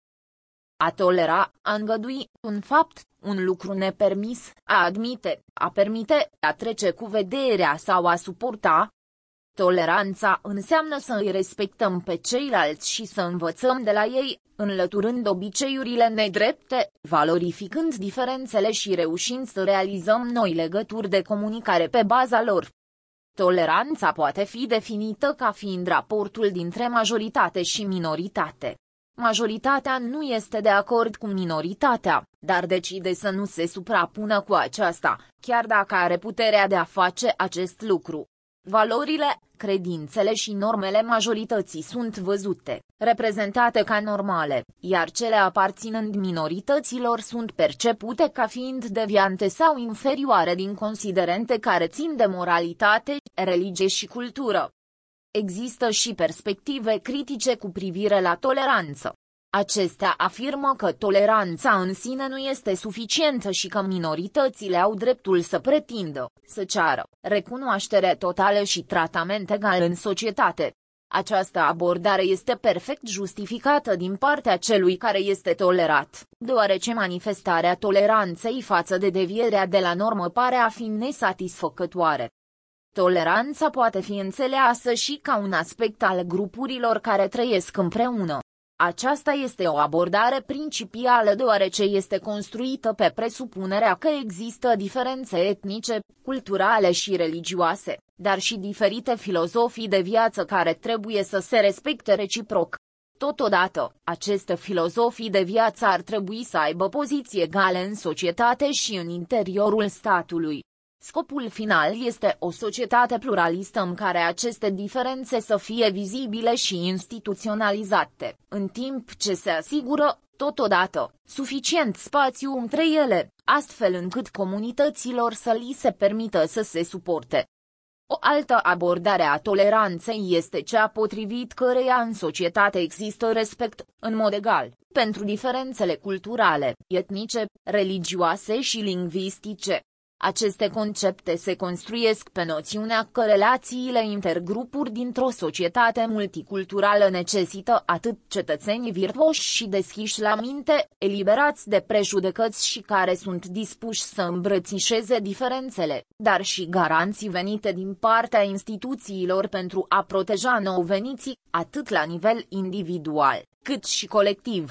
A tolera, a îngădui, un fapt, un lucru nepermis, a admite, a permite, a trece cu vederea sau a suporta. Toleranța înseamnă să îi respectăm pe ceilalți și să învățăm de la ei, înlăturând obiceiurile nedrepte, valorificând diferențele și reușind să realizăm noi legături de comunicare pe baza lor. Toleranța poate fi definită ca fiind raportul dintre majoritate și minoritate. Majoritatea nu este de acord cu minoritatea, dar decide să nu se suprapună cu aceasta, chiar dacă are puterea de a face acest lucru. Valorile, credințele și normele majorității sunt văzute, reprezentate ca normale, iar cele aparținând minorităților sunt percepute ca fiind deviante sau inferioare din considerente care țin de moralitate, religie și cultură. Există și perspective critice cu privire la toleranță. Acestea afirmă că toleranța în sine nu este suficientă și că minoritățile au dreptul să pretindă, să ceară, recunoaștere totală și tratament egal în societate. Această abordare este perfect justificată din partea celui care este tolerat, deoarece manifestarea toleranței față de devierea de la normă pare a fi nesatisfăcătoare. Toleranța poate fi înțeleasă și ca un aspect al grupurilor care trăiesc împreună. Aceasta este o abordare principială deoarece este construită pe presupunerea că există diferențe etnice, culturale și religioase, dar și diferite filozofii de viață care trebuie să se respecte reciproc. Totodată, aceste filozofii de viață ar trebui să aibă poziții egale în societate și în interiorul statului. Scopul final este o societate pluralistă în care aceste diferențe să fie vizibile și instituționalizate, în timp ce se asigură, totodată, suficient spațiu între ele, astfel încât comunităților să li se permită să se suporte. O altă abordare a toleranței este cea potrivit căreia în societate există respect, în mod egal, pentru diferențele culturale, etnice, religioase și lingvistice. Aceste concepte se construiesc pe noțiunea că relațiile intergrupuri dintr-o societate multiculturală necesită atât cetățeni virtuoși și deschiși la minte, eliberați de prejudecăți și care sunt dispuși să îmbrățișeze diferențele, dar și garanții venite din partea instituțiilor pentru a proteja nou-veniții, atât la nivel individual, cât și colectiv.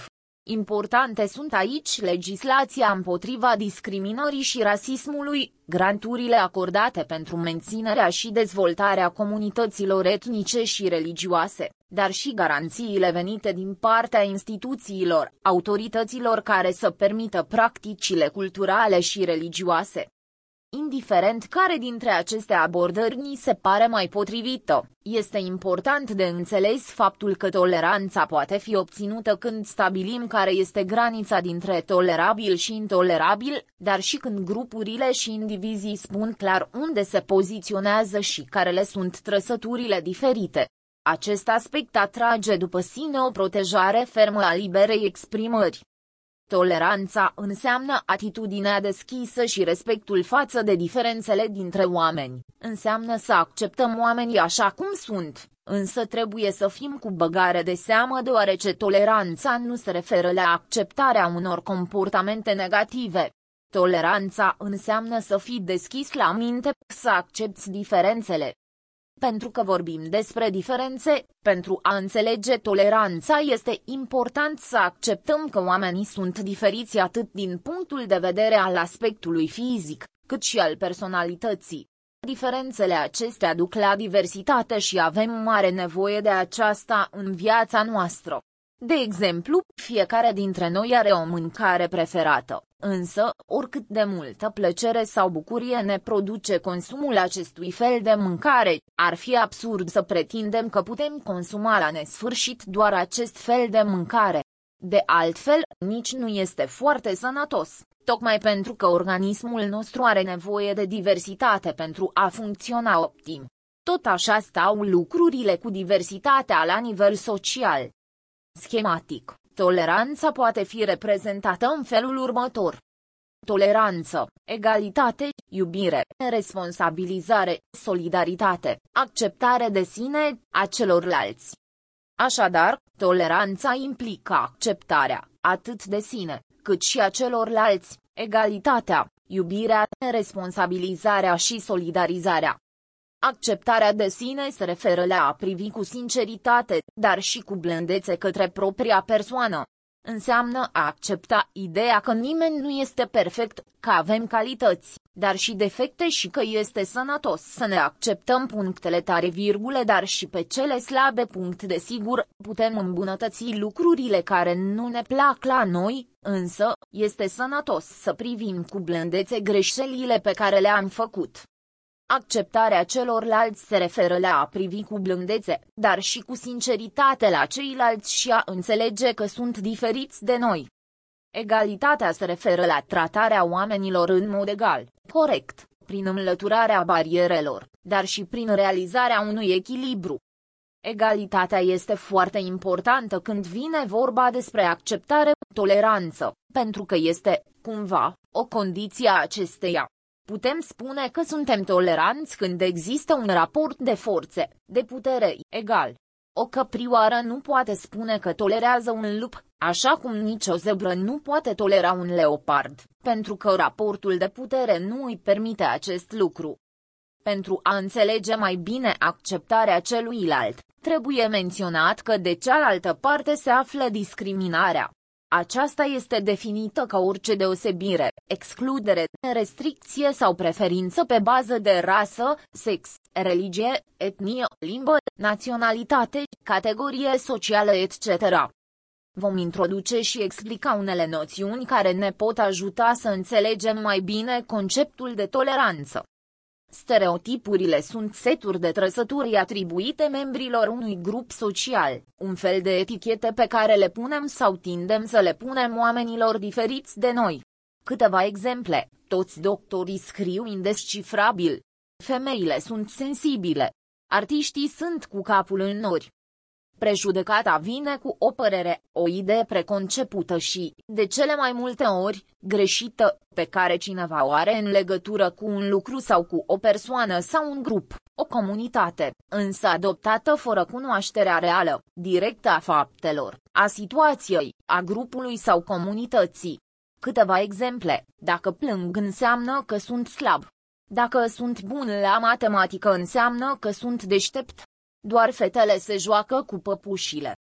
Importante sunt aici legislația împotriva discriminării și rasismului, granturile acordate pentru menținerea și dezvoltarea comunităților etnice și religioase, dar și garanțiile venite din partea instituțiilor, autorităților care să permită practicile culturale și religioase. Indiferent care dintre aceste abordări ni se pare mai potrivită, este important de înțeles faptul că toleranța poate fi obținută când stabilim care este granița dintre tolerabil și intolerabil, dar și când grupurile și indivizii spun clar unde se poziționează și care le sunt trăsăturile diferite. Acest aspect atrage după sine o protejare fermă a liberei exprimări. Toleranța înseamnă atitudinea deschisă și respectul față de diferențele dintre oameni. Înseamnă să acceptăm oamenii așa cum sunt, însă trebuie să fim cu băgare de seamă deoarece toleranța nu se referă la acceptarea unor comportamente negative. Toleranța înseamnă să fii deschis la minte, să accepți diferențele. Pentru că vorbim despre diferențe, pentru a înțelege toleranța este important să acceptăm că oamenii sunt diferiți atât din punctul de vedere al aspectului fizic, cât și al personalității. Diferențele acestea duc la diversitate și avem mare nevoie de aceasta în viața noastră. De exemplu, fiecare dintre noi are o mâncare preferată, însă, oricât de multă plăcere sau bucurie ne produce consumul acestui fel de mâncare, ar fi absurd să pretindem că putem consuma la nesfârșit doar acest fel de mâncare. De altfel, nici nu este foarte sănătos, tocmai pentru că organismul nostru are nevoie de diversitate pentru a funcționa optim. Tot așa stau lucrurile cu diversitatea la nivel social. Schematic, toleranța poate fi reprezentată în felul următor. Toleranță, egalitate, iubire, responsabilizare, solidaritate, acceptare de sine, a celorlalți. Așadar, toleranța implică acceptarea, atât de sine, cât și a celorlalți, egalitatea, iubirea, responsabilizarea și solidarizarea. Acceptarea de sine se referă la a privi cu sinceritate, dar și cu blândețe către propria persoană. Înseamnă a accepta ideea că nimeni nu este perfect, că avem calități, dar și defecte și că este sănătos să ne acceptăm punctele tare virgule, dar și pe cele slabe punct. Desigur, putem îmbunătăți lucrurile care nu ne plac la noi, însă, este sănătos să privim cu blândețe greșelile pe care le-am făcut. Acceptarea celorlalți se referă la a privi cu blândețe, dar și cu sinceritate la ceilalți și a înțelege că sunt diferiți de noi. Egalitatea se referă la tratarea oamenilor în mod egal, corect, prin înlăturarea barierelor, dar și prin realizarea unui echilibru. Egalitatea este foarte importantă când vine vorba despre acceptare, toleranță, pentru că este, cumva, o condiție a acesteia. Putem spune că suntem toleranți când există un raport de forțe, de putere, egal. O căprioară nu poate spune că tolerează un lup, așa cum nicio zebră nu poate tolera un leopard, pentru că raportul de putere nu îi permite acest lucru. Pentru a înțelege mai bine acceptarea celuilalt, trebuie menționat că de cealaltă parte se află discriminarea. Aceasta este definită ca orice deosebire, excludere, restricție sau preferință pe bază de rasă, sex, religie, etnie, limbă, naționalitate, categorie socială et cetera. Vom introduce și explica unele noțiuni care ne pot ajuta să înțelegem mai bine conceptul de toleranță. Stereotipurile sunt seturi de trăsături atribuite membrilor unui grup social, un fel de etichete pe care le punem sau tindem să le punem oamenilor diferiți de noi. Câteva exemple: toți doctorii scriu indescifrabil. Femeile sunt sensibile. Artiștii sunt cu capul în nori. Prejudecata vine cu o părere, o idee preconcepută și, de cele mai multe ori, greșită, pe care cineva o are în legătură cu un lucru sau cu o persoană sau un grup, o comunitate, însă adoptată fără cunoașterea reală, directă a faptelor, a situației, a grupului sau comunității. Câteva exemple: dacă plâng înseamnă că sunt slab. Dacă sunt bun la matematică înseamnă că sunt deștept. Doar fetele se joacă cu păpușile.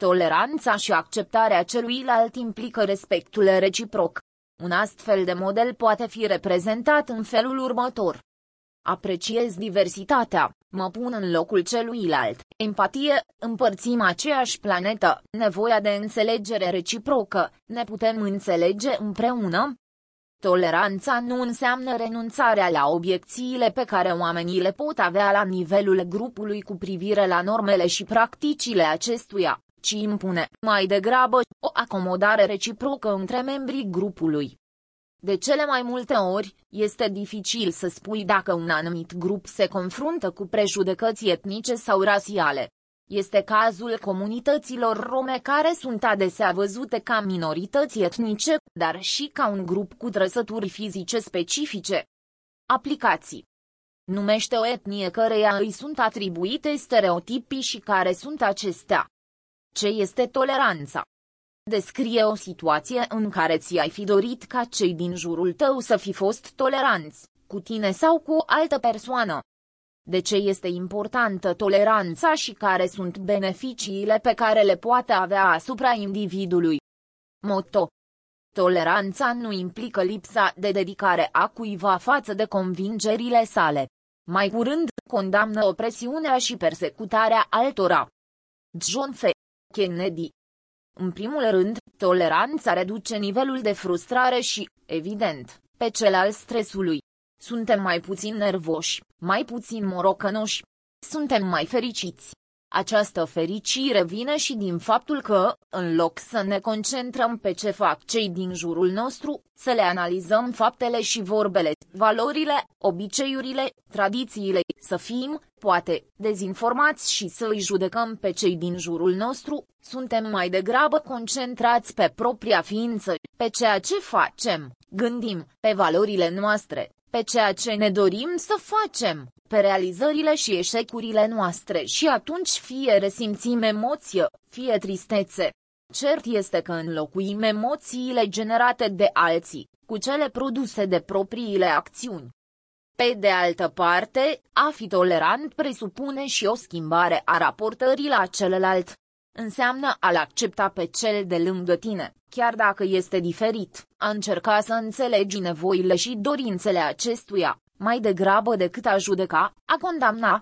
Toleranța și acceptarea celuilalt implică respectul reciproc. Un astfel de model poate fi reprezentat în felul următor. Apreciez diversitatea, mă pun în locul celuilalt, empatie, împărțim aceeași planetă, nevoia de înțelegere reciprocă, ne putem înțelege împreună. Toleranța nu înseamnă renunțarea la obiecțiile pe care oamenii le pot avea la nivelul grupului cu privire la normele și practicile acestuia, ci impune, mai degrabă, o acomodare reciprocă între membrii grupului. De cele mai multe ori, este dificil să spui dacă un anumit grup se confruntă cu prejudecăți etnice sau rasiale. Este cazul comunităților rome care sunt adesea văzute ca minorități etnice, dar și ca un grup cu trăsături fizice specifice. Aplicații. Numește o etnie căreia îi sunt atribuite stereotipii și care sunt acestea. Ce este toleranța? Descrie o situație în care ți-ai fi dorit ca cei din jurul tău să fi fost toleranți, cu tine sau cu o altă persoană. De ce este importantă toleranța și care sunt beneficiile pe care le poate avea asupra individului? Motto. Toleranța nu implică lipsa de dedicare a cuiva față de convingerile sale. Mai curând, condamnă opresiunea și persecutarea altora. John F. Kennedy. În primul rând, toleranța reduce nivelul de frustrare și, evident, pe cel al stresului. Suntem mai puțin nervoși, mai puțin morocănoși. Suntem mai fericiți. Această fericire vine și din faptul că, în loc să ne concentrăm pe ce fac cei din jurul nostru, să le analizăm faptele și vorbele, valorile, obiceiurile, tradițiile, să fim, poate, dezinformați și să îi judecăm pe cei din jurul nostru, suntem mai degrabă concentrați pe propria ființă, pe ceea ce facem, gândim, pe valorile noastre, pe ceea ce ne dorim să facem, pe realizările și eșecurile noastre și atunci fie resimțim emoție, fie tristețe. Cert este că înlocuim emoțiile generate de alții, cu cele produse de propriile acțiuni. Pe de altă parte, a fi tolerant presupune și o schimbare a raportării la celălalt. Înseamnă a-l accepta pe cel de lângă tine, chiar dacă este diferit, a încerca să înțelegi nevoile și dorințele acestuia, mai degrabă decât a judeca, a condamna.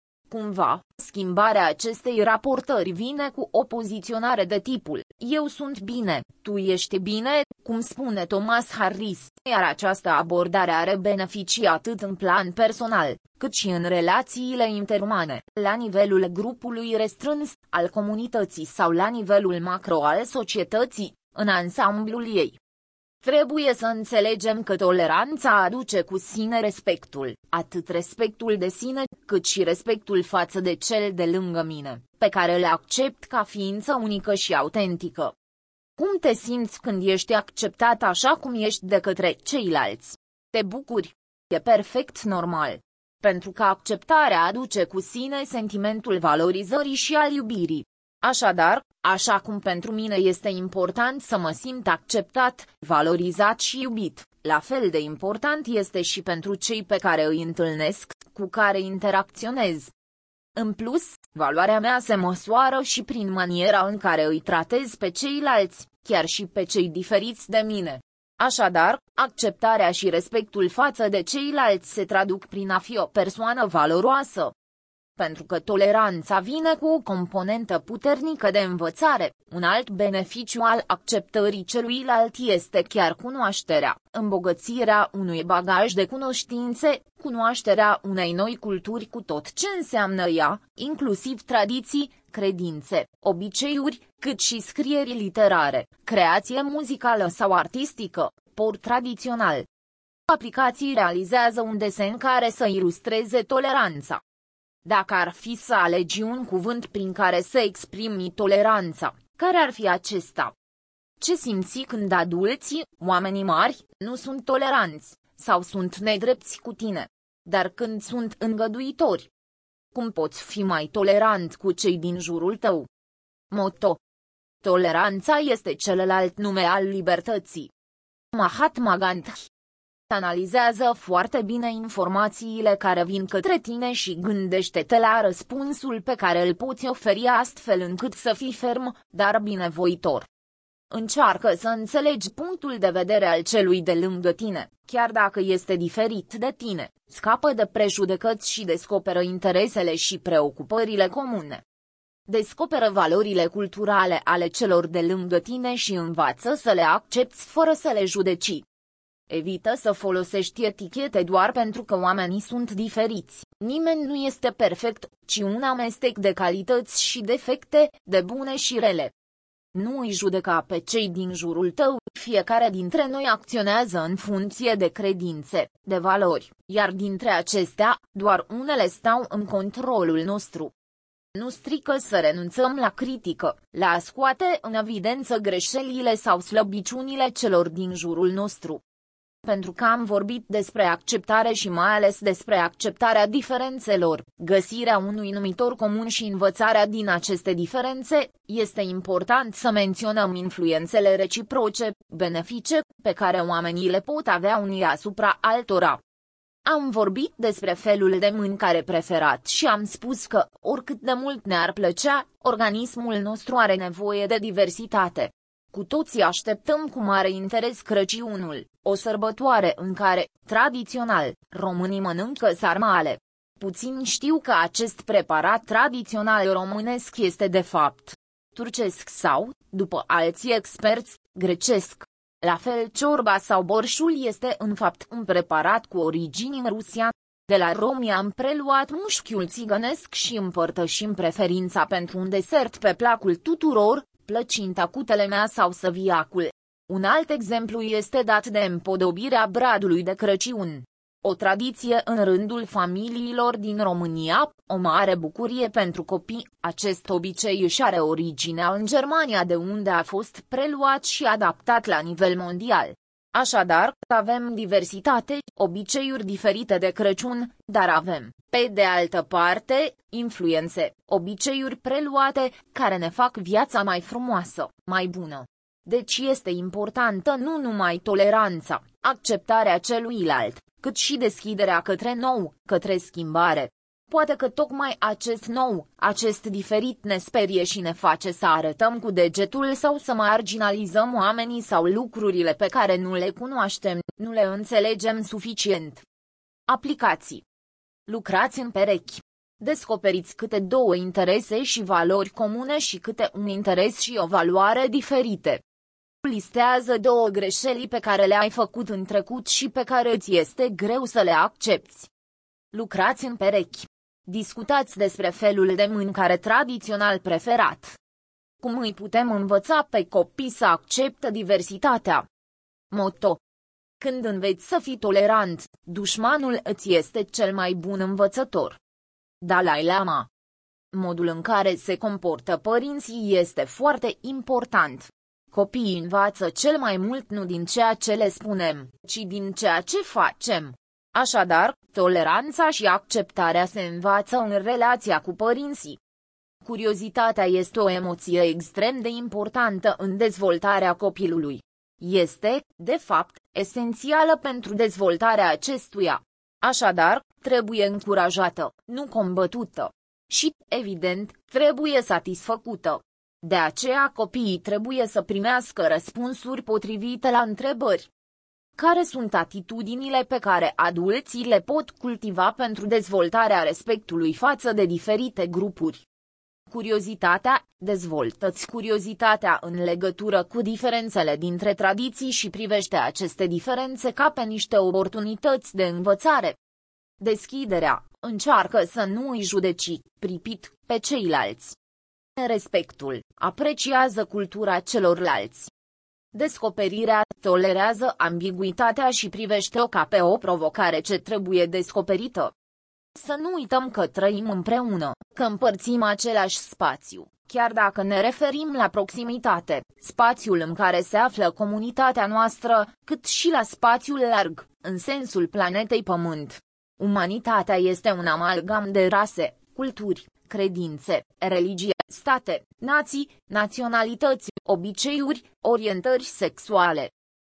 Cumva, schimbarea acestei raportări vine cu o poziționare de tipul, eu sunt bine, tu ești bine, cum spune Thomas Harris, iar această abordare are beneficii atât în plan personal, cât și în relațiile interumane, la nivelul grupului restrâns, al comunității sau la nivelul macro al societății, în ansamblul ei. Trebuie să înțelegem că toleranța aduce cu sine respectul, atât respectul de sine, cât și respectul față de cel de lângă mine, pe care le accept ca ființă unică și autentică. Cum te simți când ești acceptat așa cum ești de către ceilalți? Te bucuri? E perfect normal. Pentru că acceptarea aduce cu sine sentimentul valorizării și al iubirii. Așadar, așa cum pentru mine este important să mă simt acceptat, valorizat și iubit, la fel de important este și pentru cei pe care îi întâlnesc, cu care interacționez. În plus, valoarea mea se măsoară și prin maniera în care îi tratez pe ceilalți, chiar și pe cei diferiți de mine. Așadar, acceptarea și respectul față de ceilalți se traduc prin a fi o persoană valoroasă. Pentru că toleranța vine cu o componentă puternică de învățare, un alt beneficiu al acceptării celuilalt este chiar cunoașterea, îmbogățirea unui bagaj de cunoștințe, cunoașterea unei noi culturi cu tot ce înseamnă ea, inclusiv tradiții, credințe, obiceiuri, cât și scrieri literare, creație muzicală sau artistică, port tradițional. Aplicații realizează un desen care să ilustreze toleranța. Dacă ar fi să alegi un cuvânt prin care să exprimi toleranța, care ar fi acesta? Ce simți când adulții, oamenii mari, nu sunt toleranți, sau sunt nedrepți cu tine, dar când sunt îngăduitori? Cum poți fi mai tolerant cu cei din jurul tău? Motto. Toleranța este celălalt nume al libertății. Mahatma Gandhi. Analizează foarte bine informațiile care vin către tine și gândește-te la răspunsul pe care îl poți oferi astfel încât să fii ferm, dar binevoitor. Încearcă să înțelegi punctul de vedere al celui de lângă tine, chiar dacă este diferit de tine, scapă de prejudecăți și descoperă interesele și preocupările comune. Descoperă valorile culturale ale celor de lângă tine și învață să le accepti fără să le judeci. Evită să folosești etichete doar pentru că oamenii sunt diferiți. Nimeni nu este perfect, ci un amestec de calități și defecte, de bune și rele. Nu îi judeca pe cei din jurul tău, fiecare dintre noi acționează în funcție de credințe, de valori, iar dintre acestea, doar unele stau în controlul nostru. Nu strică să renunțăm la critică, la a scoate în evidență greșelile sau slăbiciunile celor din jurul nostru. Pentru că am vorbit despre acceptare și mai ales despre acceptarea diferențelor, găsirea unui numitor comun și învățarea din aceste diferențe, este important să menționăm influențele reciproce, benefice, pe care oamenii le pot avea unii asupra altora. Am vorbit despre felul de mâncare preferat și am spus că, oricât de mult ne-ar plăcea, organismul nostru are nevoie de diversitate. Cu toții așteptăm cu mare interes Crăciunul, o sărbătoare în care, tradițional, românii mănâncă sarmale. Puțini știu că acest preparat tradițional românesc este de fapt turcesc sau, după alții experți, grecesc. La fel ciorba sau borșul este în fapt un preparat cu origini în Rusia. De la romi am preluat mușchiul țigănesc și împărtășim preferința pentru un desert pe placul tuturor, plăcinta cu telemea sau săviacul. Un alt exemplu este dat de împodobirea bradului de Crăciun. O tradiție în rândul familiilor din România, o mare bucurie pentru copii, acest obicei își are originea în Germania de unde a fost preluat și adaptat la nivel mondial. Așadar, avem diversitate, obiceiuri diferite de Crăciun, dar avem, pe de altă parte, influențe, obiceiuri preluate, care ne fac viața mai frumoasă, mai bună. Deci este importantă nu numai toleranța, acceptarea celuilalt, cât și deschiderea către nou, către schimbare. Poate că tocmai acest nou, acest diferit ne sperie și ne face să arătăm cu degetul sau să marginalizăm oamenii sau lucrurile pe care nu le cunoaștem, nu le înțelegem suficient. Aplicații. Lucrați în perechi. Descoperiți câte două interese și valori comune și câte un interes și o valoare diferite. Listează două greșeli pe care le-ai făcut în trecut și pe care îți este greu să le accepți. Lucrați în perechi. Discutați despre felul de mâncare tradițional preferat. Cum îi putem învăța pe copii să acceptă diversitatea? Motto. Când înveți să fii tolerant, dușmanul îți este cel mai bun învățător. Dalai Lama. Modul în care se comportă părinții este foarte important. Copiii învață cel mai mult nu din ceea ce le spunem, ci din ceea ce facem. Așadar, toleranța și acceptarea se învață în relația cu părinții. Curiozitatea este o emoție extrem de importantă în dezvoltarea copilului. Este, de fapt, esențială pentru dezvoltarea acestuia. Așadar, trebuie încurajată, nu combătută. Și, evident, trebuie satisfăcută. De aceea copiii trebuie să primească răspunsuri potrivite la întrebări. Care sunt atitudinile pe care adulții le pot cultiva pentru dezvoltarea respectului față de diferite grupuri? Curiozitatea. Dezvoltă-ți curiozitatea în legătură cu diferențele dintre tradiții și privește aceste diferențe ca pe niște oportunități de învățare. Deschiderea. Încearcă să nu îi judeci, pripit, pe ceilalți. Respectul. Apreciază cultura celorlalți. Descoperirea. Tolerează ambiguitatea și privește-o ca pe o provocare ce trebuie descoperită. Să nu uităm că trăim împreună, că împărțim același spațiu, chiar dacă ne referim la proximitate, spațiul în care se află comunitatea noastră, cât și la spațiul larg, în sensul planetei Pământ. Umanitatea este un amalgam de rase, culturi, credințe, religie, state, nații, naționalități, obiceiuri, orientări sexuale.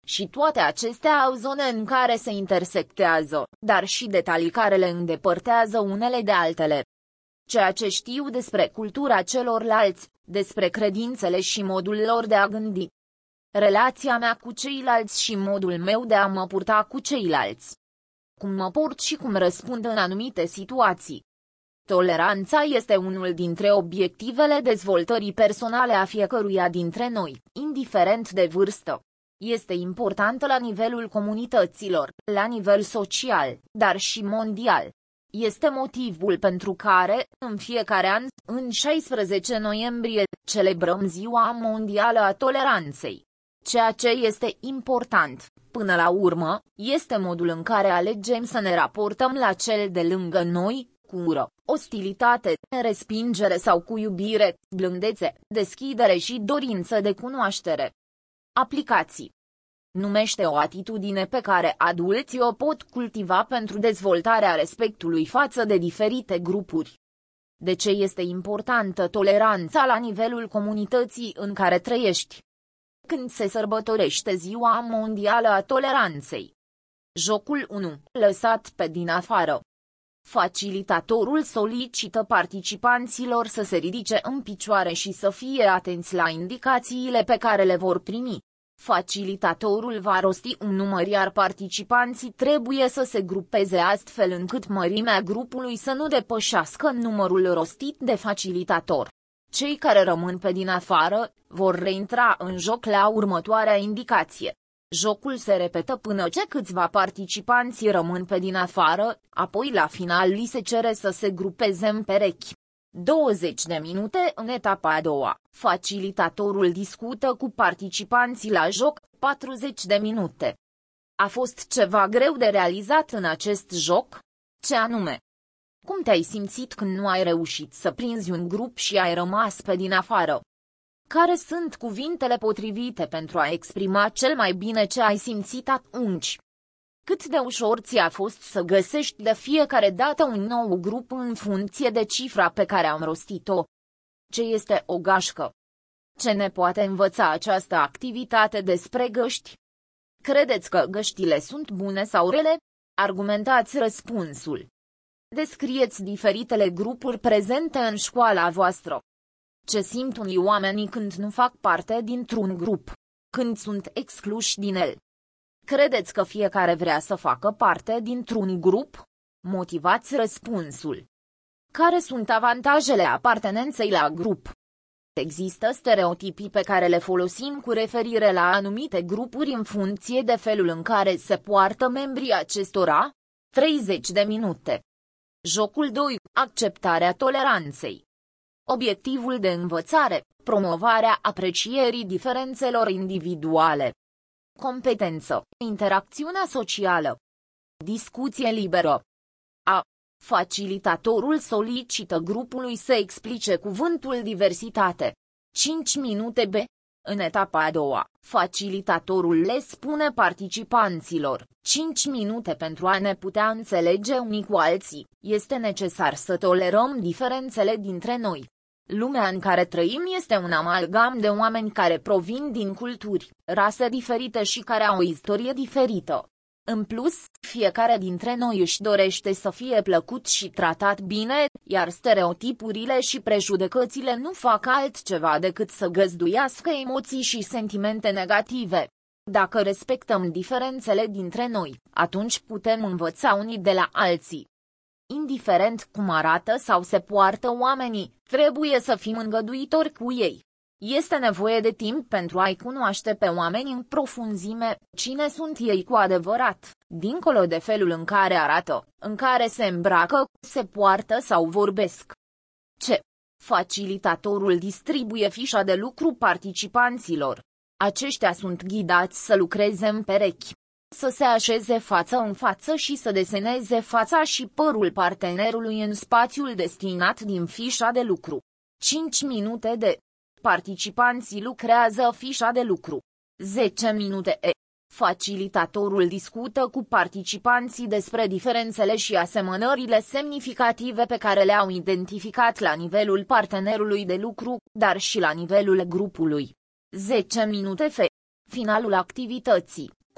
Și toate acestea au zone în care se intersectează, dar și detalii care le îndepărtează unele de altele. Ceea ce știu despre cultura celorlalți, despre credințele și modul lor de a gândi. Relația mea cu ceilalți și modul meu de a mă purta cu ceilalți. Cum mă port și cum răspund în anumite situații. Toleranța este unul dintre obiectivele dezvoltării personale a fiecăruia dintre noi, indiferent de vârstă. Este importantă la nivelul comunităților, la nivel social, dar și mondial. Este motivul pentru care, în fiecare an, în șaisprezece noiembrie, celebrăm Ziua Mondială a Toleranței. Ceea ce este important, până la urmă, este modul în care alegem să ne raportăm la cel de lângă noi, cu ură, ostilitate, respingere sau cu iubire, blândețe, deschidere și dorință de cunoaștere. Aplicații. Numește o atitudine pe care adulții o pot cultiva pentru dezvoltarea respectului față de diferite grupuri. De ce este importantă toleranța la nivelul comunității în care trăiești? Când se sărbătorește Ziua Mondială a Toleranței? Jocul unu. Lăsat pe din afară. Facilitatorul solicită participanților să se ridice în picioare și să fie atenți la indicațiile pe care le vor primi. Facilitatorul va rosti un număr, iar participanții trebuie să se grupeze astfel încât mărimea grupului să nu depășească numărul rostit de facilitator. Cei care rămân pe din afară vor reintra în joc la următoarea indicație. Jocul se repetă până ce câțiva participanți rămân pe din afară, apoi la final li se cere să se grupeze în perechi. douăzeci de minute în etapa a doua. Facilitatorul discută cu participanții la joc, patruzeci de minute. A fost ceva greu de realizat în acest joc? Ce anume? Cum te-ai simțit când nu ai reușit să prinzi un grup și ai rămas pe din afară? Care sunt cuvintele potrivite pentru a exprima cel mai bine ce ai simțit atunci? Cât de ușor ți-a fost să găsești de fiecare dată un nou grup în funcție de cifra pe care am rostit-o? Ce este o gașcă? Ce ne poate învăța această activitate despre găști? Credeți că găștile sunt bune sau rele? Argumentați răspunsul. Descrieți diferitele grupuri prezente în școala voastră. Ce simt unii oameni când nu fac parte dintr-un grup? Când sunt excluși din el? Credeți că fiecare vrea să facă parte dintr-un grup? Motivați răspunsul. Care sunt avantajele apartenenței la grup? Există stereotipii pe care le folosim cu referire la anumite grupuri în funcție de felul în care se poartă membrii acestora? treizeci de minute. Jocul doi. Acceptarea toleranței. Obiectivul de învățare, promovarea aprecierii diferențelor individuale. Competență, interacțiunea socială. Discuție liberă. A. Facilitatorul solicită grupului să explice cuvântul diversitate. cinci minute. B. În etapa a doua, facilitatorul le spune participanților, cinci minute pentru a ne putea înțelege unii cu alții, este necesar să tolerăm diferențele dintre noi. Lumea în care trăim este un amalgam de oameni care provin din culturi, rase diferite și care au o istorie diferită. În plus, fiecare dintre noi își dorește să fie plăcut și tratat bine, iar stereotipurile și prejudecățile nu fac altceva decât să găzduiască emoții și sentimente negative. Dacă respectăm diferențele dintre noi, atunci putem învăța unii de la alții. Indiferent cum arată sau se poartă oamenii, trebuie să fim îngăduitori cu ei. Este nevoie de timp pentru a-i cunoaște pe oameni în profunzime, cine sunt ei cu adevărat, dincolo de felul în care arată, în care se îmbracă, se poartă sau vorbesc. C. Facilitatorul distribuie fișa de lucru participanților. Aceștia sunt ghidați să lucreze în perechi, să se așeze față în față și să deseneze fața și părul partenerului în spațiul destinat din fișa de lucru. cinci minute de participanții lucrează fișa de lucru. zece minute. E. Facilitatorul discută cu participanții despre diferențele și asemănările semnificative pe care le-au identificat la nivelul partenerului de lucru, dar și la nivelul grupului. zece minute. F. Finalul activității.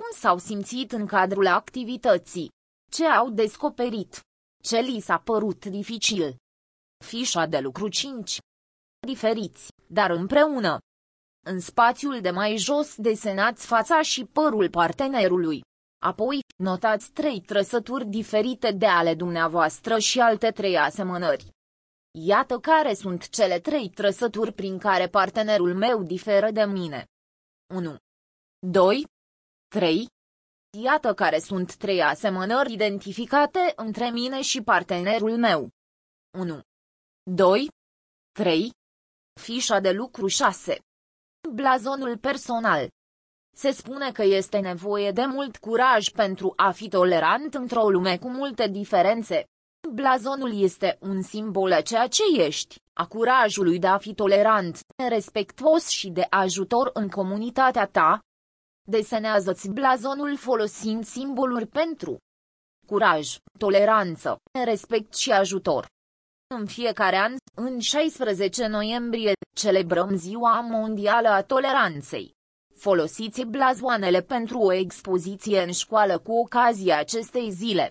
s-au simțit în cadrul activității? Ce au descoperit? Ce li s-a părut dificil? Fișa de lucru cinci. Diferiți, dar împreună. În spațiul de mai jos desenați fața și părul partenerului. Apoi, notați trei trăsături diferite de ale dumneavoastră și alte trei asemănări. Iată care sunt cele trei trăsături prin care partenerul meu diferă de mine. unu. doi. trei. Iată care sunt trei asemănări identificate între mine și partenerul meu. unu. doi. trei. Fișa de lucru șase. Blazonul personal. Se spune că este nevoie de mult curaj pentru a fi tolerant într-o lume cu multe diferențe. Blazonul este un simbol a ceea ce ești, a curajului de a fi tolerant, respectuos și de ajutor în comunitatea ta. Desenează-ți blazonul folosind simboluri pentru curaj, toleranță, respect și ajutor. În fiecare an, în șaisprezece noiembrie, celebrăm Ziua Mondială a Toleranței. Folosiți blazoanele pentru o expoziție în școală cu ocazia acestei zile.